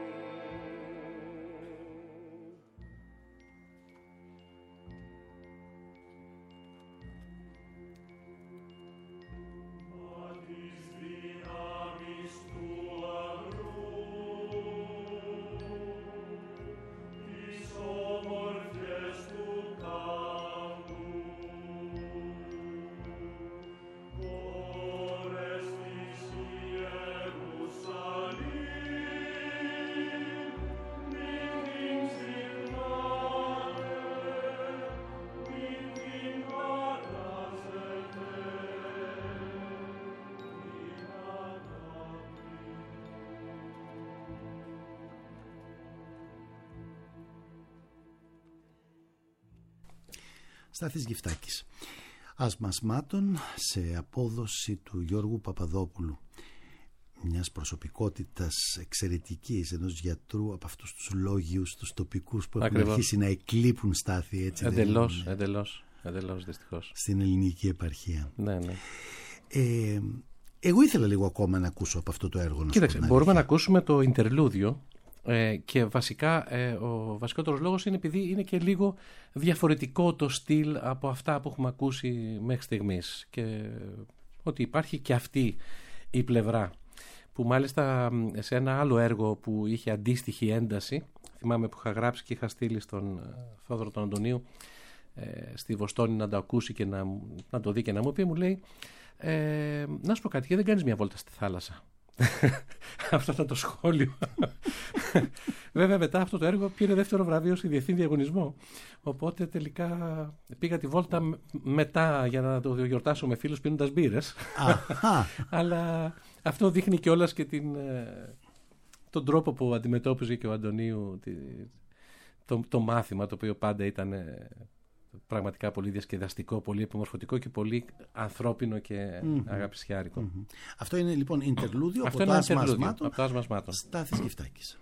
Speaker 4: Μα της δύναμης του αγρού, τις όμορφιες του κάμπου, χώρες της Ιερουσαλήμ, μην την ξυπνάτε, μην την παράζετε, την αγάπη.
Speaker 1: Στάθης Γιφτάκης. Ασμασμάτων σε απόδοση του Γιώργου Παπαδόπουλου, μιας προσωπικότητας εξαιρετικής, ενός γιατρού από αυτούς τους λόγιους, τους τοπικούς που έχουν
Speaker 2: Ακριβώς.
Speaker 1: αρχίσει να εκλείπουν, Στάθη, έτσι δεν
Speaker 2: Εντελώς,
Speaker 1: είναι,
Speaker 2: εντελώς, εντελώς δυστυχώς.
Speaker 1: στην ελληνική επαρχία.
Speaker 2: Ναι, ναι.
Speaker 1: Ε, εγώ ήθελα λίγο ακόμα να ακούσω από αυτό το έργο. Να
Speaker 2: Κοίταξε,
Speaker 1: σου πω την
Speaker 2: μπορούμε να
Speaker 1: αλήθεια.
Speaker 2: ακούσουμε το ιντερλούδιο ε, και βασικά ε, ο βασικότερος λόγος είναι επειδή είναι και λίγο διαφορετικό το στυλ από αυτά που έχουμε ακούσει μέχρι στιγμής και ότι υπάρχει και αυτή η πλευρά που μάλιστα σε ένα άλλο έργο που είχε αντίστοιχη ένταση, θυμάμαι που είχα γράψει και είχα στείλει στον ε, Θόδωρο τον Αντωνίου ε, στη Βοστόνη να το ακούσει και να, να το δει και να μου πει, μου λέει ε, να σου πω κάτι, γιατί δεν κάνεις μια βόλτα στη θάλασσα? Αυτό ήταν το σχόλιο. Βέβαια μετά αυτό το έργο πήρε δεύτερο βραβείο στη διεθνή διαγωνισμό, οπότε τελικά πήγα τη βόλτα μ- μετά για να το γιορτάσω με φίλους πίνοντας μπύρες.
Speaker 1: Αχα.
Speaker 2: Αλλά αυτό δείχνει κιόλας και την, ε, τον τρόπο που αντιμετώπιζε και ο Αντωνίου τη, το, το μάθημα, το οποίο πάντα ήταν ε, πραγματικά πολύ διασκεδαστικό, πολύ επιμορφωτικό και πολύ ανθρώπινο και
Speaker 1: Μμμ.
Speaker 2: αγαπησιάρικο.
Speaker 1: Μμμ. Αυτό είναι λοιπόν ιντερλούδιο
Speaker 2: Αυτό
Speaker 1: από
Speaker 2: είναι
Speaker 1: το
Speaker 2: ένα interlude,
Speaker 1: Ασμασμάτων.
Speaker 2: από το Ασμασμάτων.
Speaker 1: Στάθης Γιφτάκης.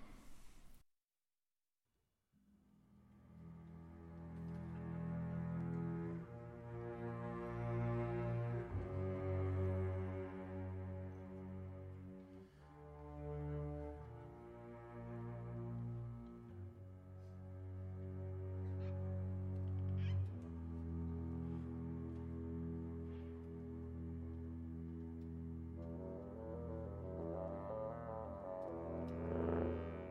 Speaker 4: Thank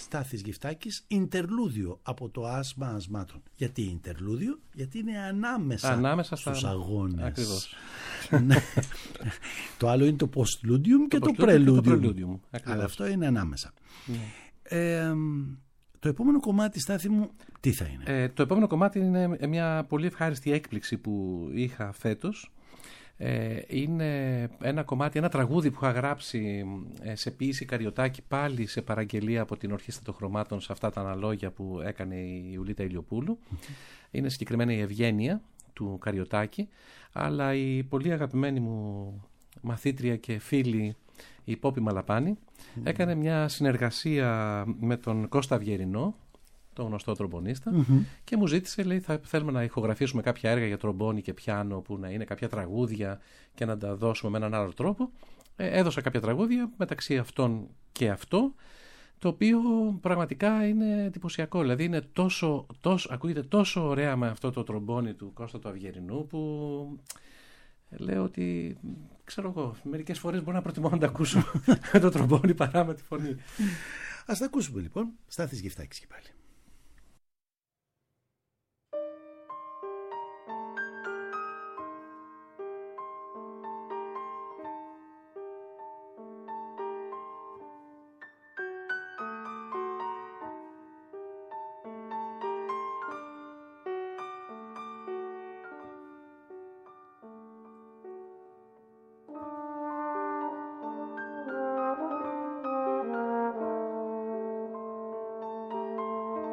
Speaker 1: Στάθης Γιφτάκης, Ιντερλούδιο από το Άσμα Ασμάτων. Γιατί Ιντερλούδιο? Γιατί είναι ανάμεσα,
Speaker 2: ανάμεσα
Speaker 1: στους
Speaker 2: στα...
Speaker 1: αγώνες.
Speaker 2: Ακριβώς.
Speaker 1: Το άλλο είναι το Postludium και το, το Preludium. Αλλά αυτό είναι ανάμεσα. Yeah. Ε, το επόμενο κομμάτι, Στάθη μου, τι θα είναι?
Speaker 2: Ε, το επόμενο κομμάτι είναι μια πολύ ευχάριστη έκπληξη που είχα φέτος. Ε, είναι ένα κομμάτι, ένα τραγούδι που είχα γράψει ε, σε ποίηση Καριωτάκη, πάλι σε παραγγελία από την Ορχήστρα των Χρωμάτων, σε αυτά τα αναλόγια που έκανε η Ιουλίτα Ηλιοπούλου. Mm-hmm. Είναι συγκεκριμένα η Ευγένεια του Καριωτάκη, αλλά η πολύ αγαπημένη μου μαθήτρια και φίλη, η Πόπη Μαλαπάνη, mm-hmm. έκανε μια συνεργασία με τον Κώστα Αυγερινό, τον γνωστό τρομπονίστα, mm-hmm. και μου ζήτησε, λέει, θα θέλουμε να ηχογραφήσουμε κάποια έργα για τρομπόνι και πιάνο που να είναι κάποια τραγούδια και να τα δώσουμε με έναν άλλο τρόπο. Ε, έδωσα κάποια τραγούδια, μεταξύ αυτών και αυτό, το οποίο πραγματικά είναι εντυπωσιακό. Δηλαδή είναι τόσο, τόσο, ακούγεται τόσο ωραία με αυτό το τρομπόνι του Κώστα του Αυγερινού, που λέω ότι, ξέρω εγώ, μερικές φορές μπορώ να προτιμώ να τα ακούσω με το τρομπόνι παρά με τη φωνή.
Speaker 1: Ας τα ακούσουμε λοιπόν. Στάθης Γιφτάκης και πάλι.
Speaker 6: Thank you.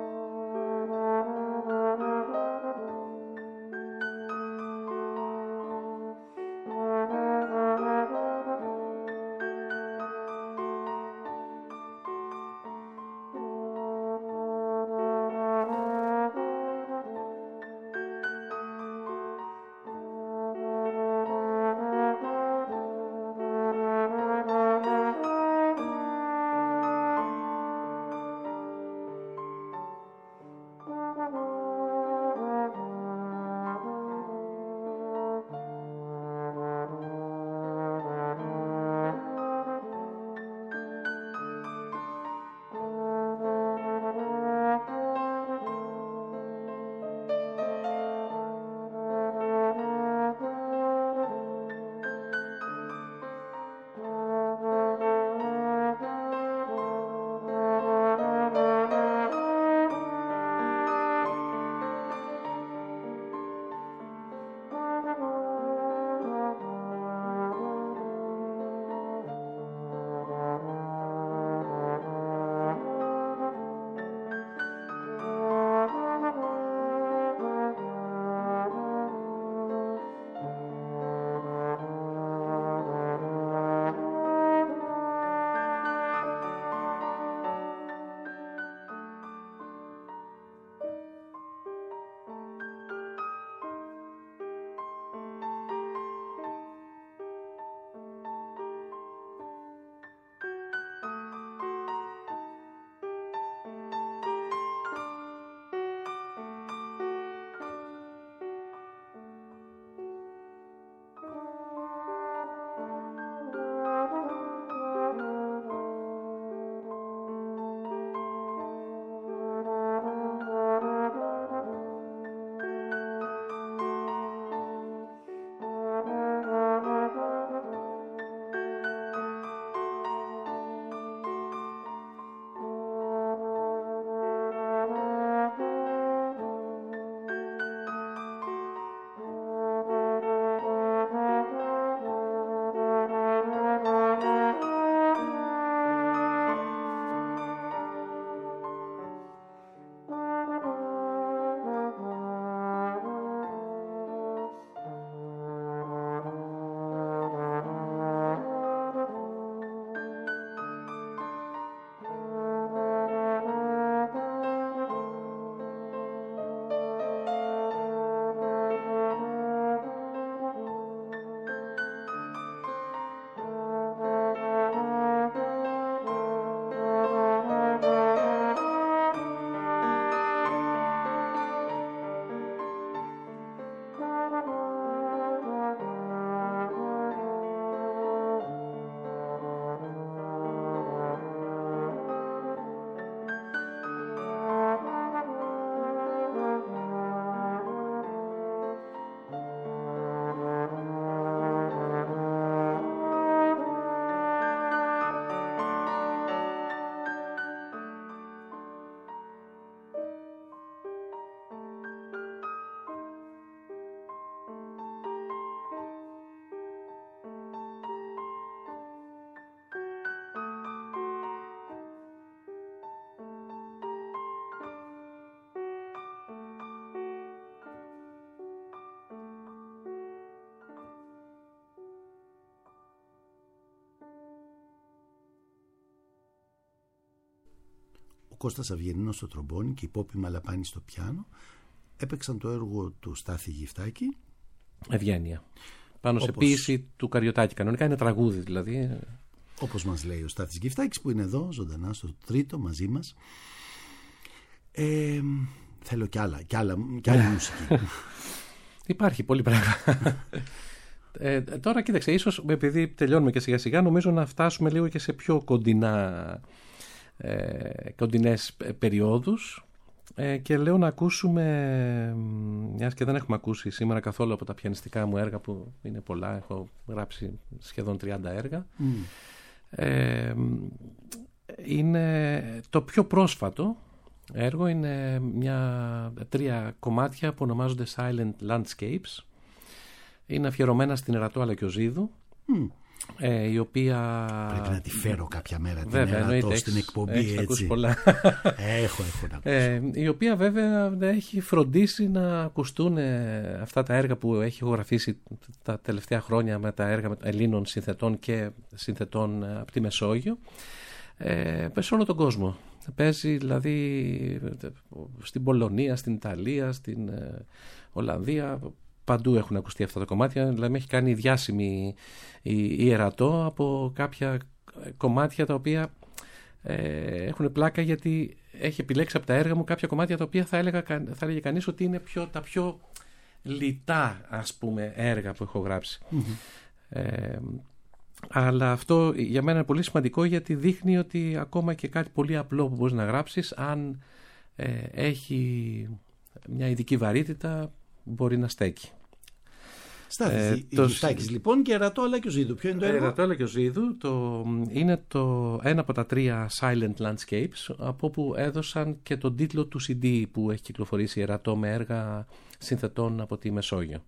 Speaker 1: Κώστας Αυγερινός στο τρομπόνι και η Πόπη Μαλαπάνη στο πιάνο έπαιξαν το έργο του Στάθη Γυφτάκη.
Speaker 2: Ευγένεια. Πάνω όπως... σε ποίηση του Καριωτάκη. Κανονικά είναι τραγούδι δηλαδή.
Speaker 1: Όπως μας λέει ο Στάθης Γυφτάκης που είναι εδώ ζωντανά στο τρίτο μαζί μας. Ε, θέλω κι άλλα, κι άλλα, κι άλλη μουσική.
Speaker 2: Υπάρχει πολύ πράγμα. Ε, τώρα κοίταξε, ίσως επειδή τελειώνουμε και σιγά σιγά, νομίζω να φτάσουμε λίγο και σε πιο κοντινά, ε, κοντινές περιόδους, ε, και λέω να ακούσουμε, μιας και δεν έχουμε ακούσει σήμερα καθόλου από τα πιανιστικά μου έργα που είναι πολλά, έχω γράψει σχεδόν τριάντα έργα, mm. ε, είναι το πιο πρόσφατο έργο, είναι μια, τρία κομμάτια που ονομάζονται Silent Landscapes. Είναι αφιερωμένα στην Ερατό Αλακιοζίδου, mm. ε, η οποία...
Speaker 1: Πρέπει να τη φέρω κάποια μέρα την
Speaker 2: βέβαια,
Speaker 1: Ερατό στην εκπομπή,
Speaker 2: έχεις
Speaker 1: έτσι.
Speaker 2: Πολλά.
Speaker 1: έχω, έχω να ακούσω.
Speaker 2: Ε, η οποία βέβαια έχει φροντίσει να ακουστούν αυτά τα έργα που έχει ηχογραφήσει τα τελευταία χρόνια με τα έργα Ελλήνων συνθετών και συνθετών από τη Μεσόγειο, ε, σε όλο τον κόσμο. Παίζει δηλαδή στην Πολωνία, στην Ιταλία, στην Ολλανδία. Παντού έχουν ακουστεί αυτά τα κομμάτια. Δηλαδή με έχει κάνει διάσημη η Ερατό από κάποια κομμάτια τα οποία ε, έχουν πλάκα, γιατί έχει επιλέξει από τα έργα μου κάποια κομμάτια τα οποία θα, έλεγα, θα έλεγε κανείς ότι είναι πιο, τα πιο λιτά, ας πούμε, έργα που έχω γράψει. Mm-hmm. Ε, αλλά αυτό για μένα είναι πολύ σημαντικό, γιατί δείχνει ότι ακόμα και κάτι πολύ απλό που μπορείς να γράψεις, αν ε, έχει μια ειδική βαρύτητα, μπορεί να στέκει.
Speaker 1: Στάθη ε, Γυφτάκης λοιπόν και Ερατό Αλακιοζίδου. Ποιο είναι το έργο?
Speaker 2: Ερατό Αλακιοζίδου το, είναι το, ένα από τα τρία Silent Landscapes, από όπου έδωσαν και τον τίτλο του σι ντι που έχει κυκλοφορήσει, Ερατό, με έργα συνθετών από τη Μεσόγειο.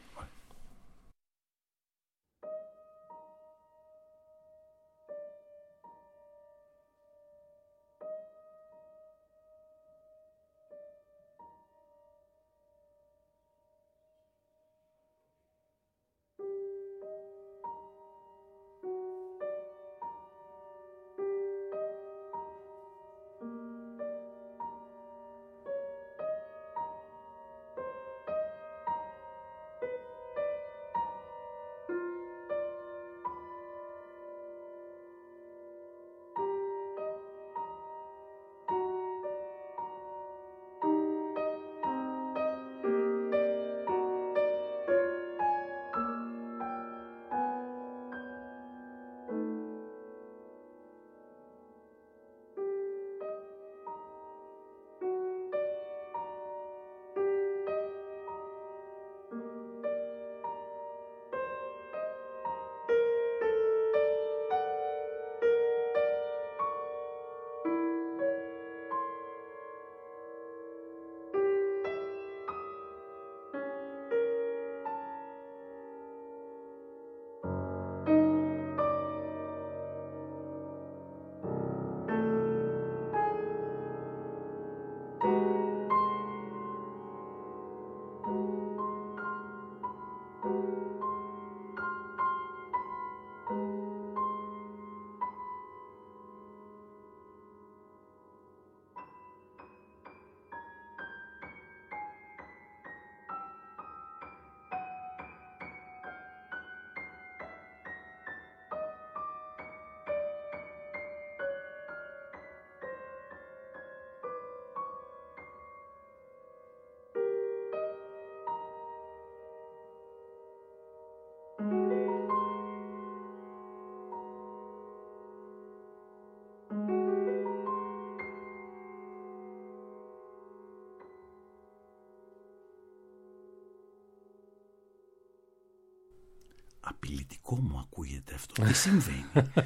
Speaker 1: Απειλητικό μου ακούγεται αυτό. Τι συμβαίνει?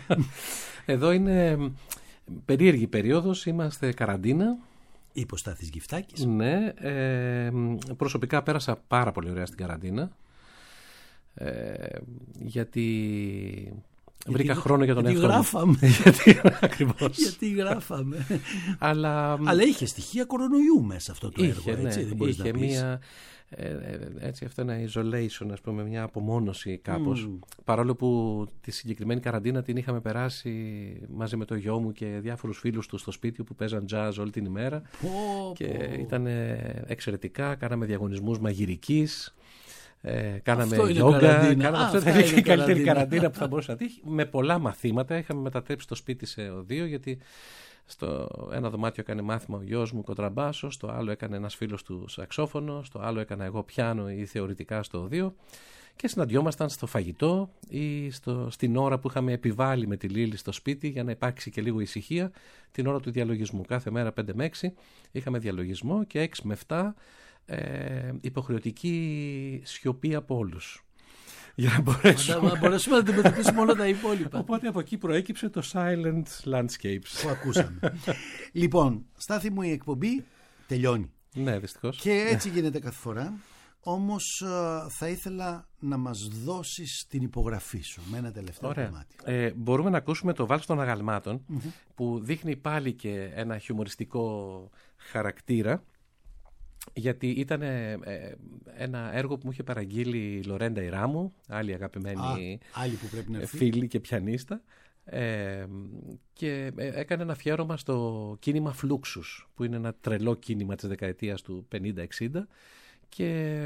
Speaker 2: Εδώ είναι περίεργη περίοδος, είμαστε καραντίνα.
Speaker 1: Είπε ο Στάθης Γυφτάκης.
Speaker 2: Ναι, ε, προσωπικά πέρασα πάρα πολύ ωραία στην καραντίνα, ε, γιατί Βρήκα
Speaker 1: γιατί,
Speaker 2: χρόνο για τον
Speaker 1: γιατί
Speaker 2: εαυτό
Speaker 1: γράφαμε.
Speaker 2: γιατί, ακριβώς.
Speaker 1: γιατί γράφαμε.
Speaker 2: Αλλά,
Speaker 1: Αλλά είχε στοιχεία κορονοϊού μέσα αυτό το
Speaker 2: είχε,
Speaker 1: έργο, έτσι,
Speaker 2: ναι,
Speaker 1: δεν μπορείς
Speaker 2: είχε
Speaker 1: να πεις.
Speaker 2: Μία, ε, έτσι, αυτό ένα isolation, ας πούμε, μια απομόνωση κάπως.
Speaker 1: Mm.
Speaker 2: Παρόλο που τη συγκεκριμένη καραντίνα την είχαμε περάσει μαζί με το γιο μου και διάφορους φίλους του στο σπίτι που παίζαν jazz όλη την ημέρα.
Speaker 1: Oh,
Speaker 2: και
Speaker 1: oh.
Speaker 2: ήταν εξαιρετικά, κάναμε διαγωνισμούς μαγειρικής. Ε, κάναμε
Speaker 1: αυτό είναι
Speaker 2: γιόγκα,
Speaker 1: καραντίνα.
Speaker 2: κάναμε
Speaker 1: Α,
Speaker 2: αυτό
Speaker 1: αυτά
Speaker 2: ήταν
Speaker 1: είναι
Speaker 2: η καλύτερη
Speaker 1: καραντίνα.
Speaker 2: καραντίνα που θα μπορούσε να τύχει. Με πολλά μαθήματα. Είχαμε μετατρέψει το σπίτι σε οδείο, γιατί στο ένα δωμάτιο έκανε μάθημα ο γιος μου κοντραμπάσο, στο άλλο έκανε ένας φίλος του σαξόφωνο, στο άλλο έκανα εγώ πιάνο ή θεωρητικά στο οδείο. Και συναντιόμασταν στο φαγητό ή στο, στην ώρα που είχαμε επιβάλει με τη Λίλη στο σπίτι για να υπάρξει και λίγο ησυχία, την ώρα του διαλογισμού. Κάθε μέρα πέντε με έξι είχαμε διαλογισμό και έξι με επτά ε, υποχρεωτική σιωπή από όλους. Για να μπορέσουμε,
Speaker 1: να μπορέσουμε να αντιμετωπίσουμε όλα τα υπόλοιπα.
Speaker 2: Οπότε από εκεί προέκυψε το Silent Landscapes
Speaker 1: που ακούσαμε. Λοιπόν, Στάθη μου, η εκπομπή τελειώνει.
Speaker 2: Ναι, δυστυχώς.
Speaker 1: Και έτσι γίνεται κάθε φορά. Όμως θα ήθελα να μας δώσεις την υπογραφή σου με ένα τελευταίο κομμάτι.
Speaker 2: Ε, μπορούμε να ακούσουμε το Βάλς των Αγαλμάτων, mm-hmm. που δείχνει πάλι και ένα χιουμοριστικό χαρακτήρα, γιατί ήταν ε, ένα έργο που μου είχε παραγγείλει η Λορέντα Ιράμου, άλλη αγαπημένη
Speaker 1: Α, άλλη που πρέπει να
Speaker 2: φίλη και πιανίστα, ε, και έκανε ένα αφιέρωμα στο κίνημα Φλούξους, που είναι ένα τρελό κίνημα της δεκαετίας του πενήντα εξήντα, και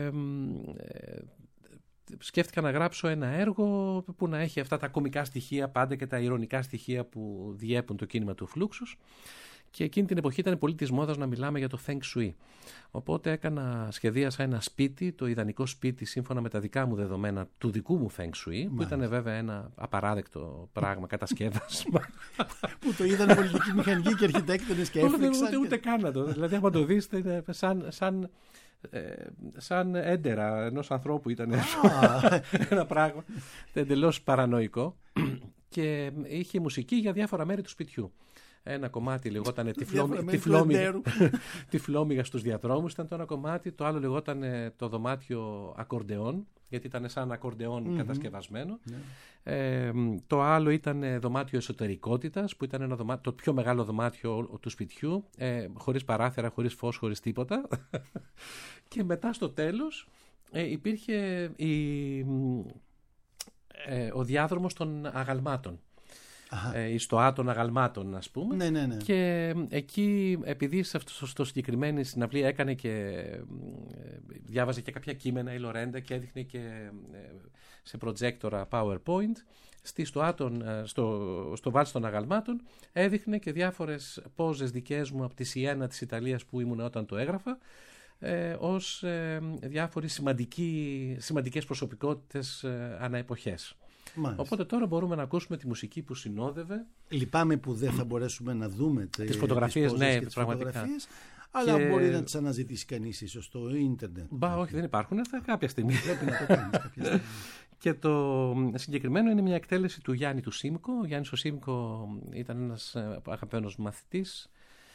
Speaker 2: ε, σκέφτηκα να γράψω ένα έργο που να έχει αυτά τα κωμικά στοιχεία πάντα και τα ειρωνικά στοιχεία που διέπουν το κίνημα του Φλούξους. Και εκείνη την εποχή ήταν πολύ της μόδας να μιλάμε για το Feng Shui. Οπότε έκανα, σχεδίασα ένα σπίτι, το ιδανικό σπίτι σύμφωνα με τα δικά μου δεδομένα του δικού μου Feng Shui, που ήταν βέβαια ένα απαράδεκτο πράγμα, κατασκεύασμα.
Speaker 1: Που το είδαν πολιτικοί μηχανικοί και αρχιτέκτονες και έφτιαξαν.
Speaker 2: Ούτε, ούτε καν το. Δηλαδή, άμα το δεις, είναι σαν, σαν, ε, σαν έντερα ενός ανθρώπου ήταν ένα πράγμα εντελώς παρανοϊκό. Και είχε μουσική για διάφορα μέρη του σπιτιού. Ένα κομμάτι λεγόταν Τυφλόμυγα στους διαδρόμους, ήταν το ένα κομμάτι. Το άλλο λεγόταν το δωμάτιο ακορντεόν, γιατί ήταν σαν ακορντεόν mm-hmm. κατασκευασμένο. Yeah. Ε, το άλλο ήταν δωμάτιο εσωτερικότητας, που ήταν ένα δωμάτιο, το πιο μεγάλο δωμάτιο του σπιτιού, ε, χωρίς παράθυρα, χωρίς φως, χωρίς τίποτα. Και μετά στο τέλος ε, υπήρχε η, ε, ο διάδρομος των αγαλμάτων. Ε, στο άτομο αγαλμάτων, ας πούμε.
Speaker 1: Ναι, ναι, ναι.
Speaker 2: Και εκεί, επειδή σε αυτό στο συγκεκριμένη συναυλία έκανε και ε, διάβαζε και κάποια κείμενα η Λορέντα και έδειχνε και ε, σε προτζέκτορα PowerPoint, στη, στο, άτον, στο, στο Βάλς των Αγαλμάτων έδειχνε και διάφορες πόζες δικές μου από τη Σιένα της Ιταλίας που ήμουν όταν το έγραφα, ε, ως ε, διάφορες σημαντικές προσωπικότητες ε, ανά εποχές. Μάλιστα. Οπότε τώρα μπορούμε να ακούσουμε τη μουσική που συνόδευε.
Speaker 1: Λυπάμαι που δεν θα μπορέσουμε να δούμε
Speaker 2: τις φωτογραφίες,
Speaker 1: τις
Speaker 2: ναι,
Speaker 1: και τις
Speaker 2: πραγματικά.
Speaker 1: Φωτογραφίες, αλλά και... μπορεί να τις αναζητήσει κανείς ίσως στο ίντερνετ.
Speaker 2: Μπα, όχι, δεν υπάρχουν, θα κάποια στιγμή.
Speaker 1: Πρέπει να το κάνεις κάποια στιγμή.
Speaker 2: Και το συγκεκριμένο είναι μια εκτέλεση του Γιάννη του Σίμκο. Ο Γιάννης ο Σίμκο ήταν ένας αγαπημένος μαθητής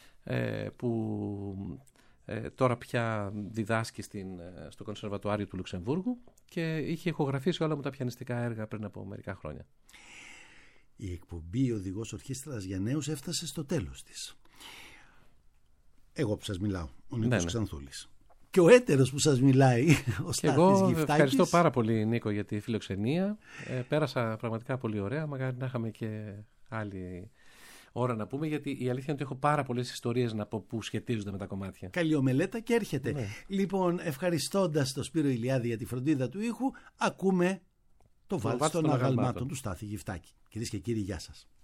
Speaker 2: που τώρα πια διδάσκει στην, στο Κονσερβατουάριο του Λουξεμβούργου και είχε ηχογραφήσει όλα μου τα πιανιστικά έργα πριν από μερικά χρόνια.
Speaker 1: Η εκπομπή «Οδηγός Ορχήστρας για Νέους» έφτασε στο τέλος της. Εγώ που σας μιλάω, ο Νίκος ναι, ναι. Ξανθούλης. Και ο έτερος που σας μιλάει, ο Στάθης
Speaker 2: εγώ
Speaker 1: Γυφτάκης.
Speaker 2: Ευχαριστώ πάρα πολύ, Νίκο, για τη φιλοξενία. Ε, πέρασα πραγματικά πολύ ωραία. Μακάρι να είχαμε και άλλη ώρα να πούμε, γιατί η αλήθεια είναι ότι έχω πάρα πολλές ιστορίες να πω που σχετίζονται με τα κομμάτια.
Speaker 1: Καλή ομελέτα και έρχεται. Ναι. Λοιπόν, ευχαριστώντας τον Σπύρο Ηλιάδη για τη φροντίδα του ήχου, ακούμε το, το Βάλς των Αγαλμάτων του Στάθη Γυφτάκη. Κυρίες και κύριοι, γεια σας.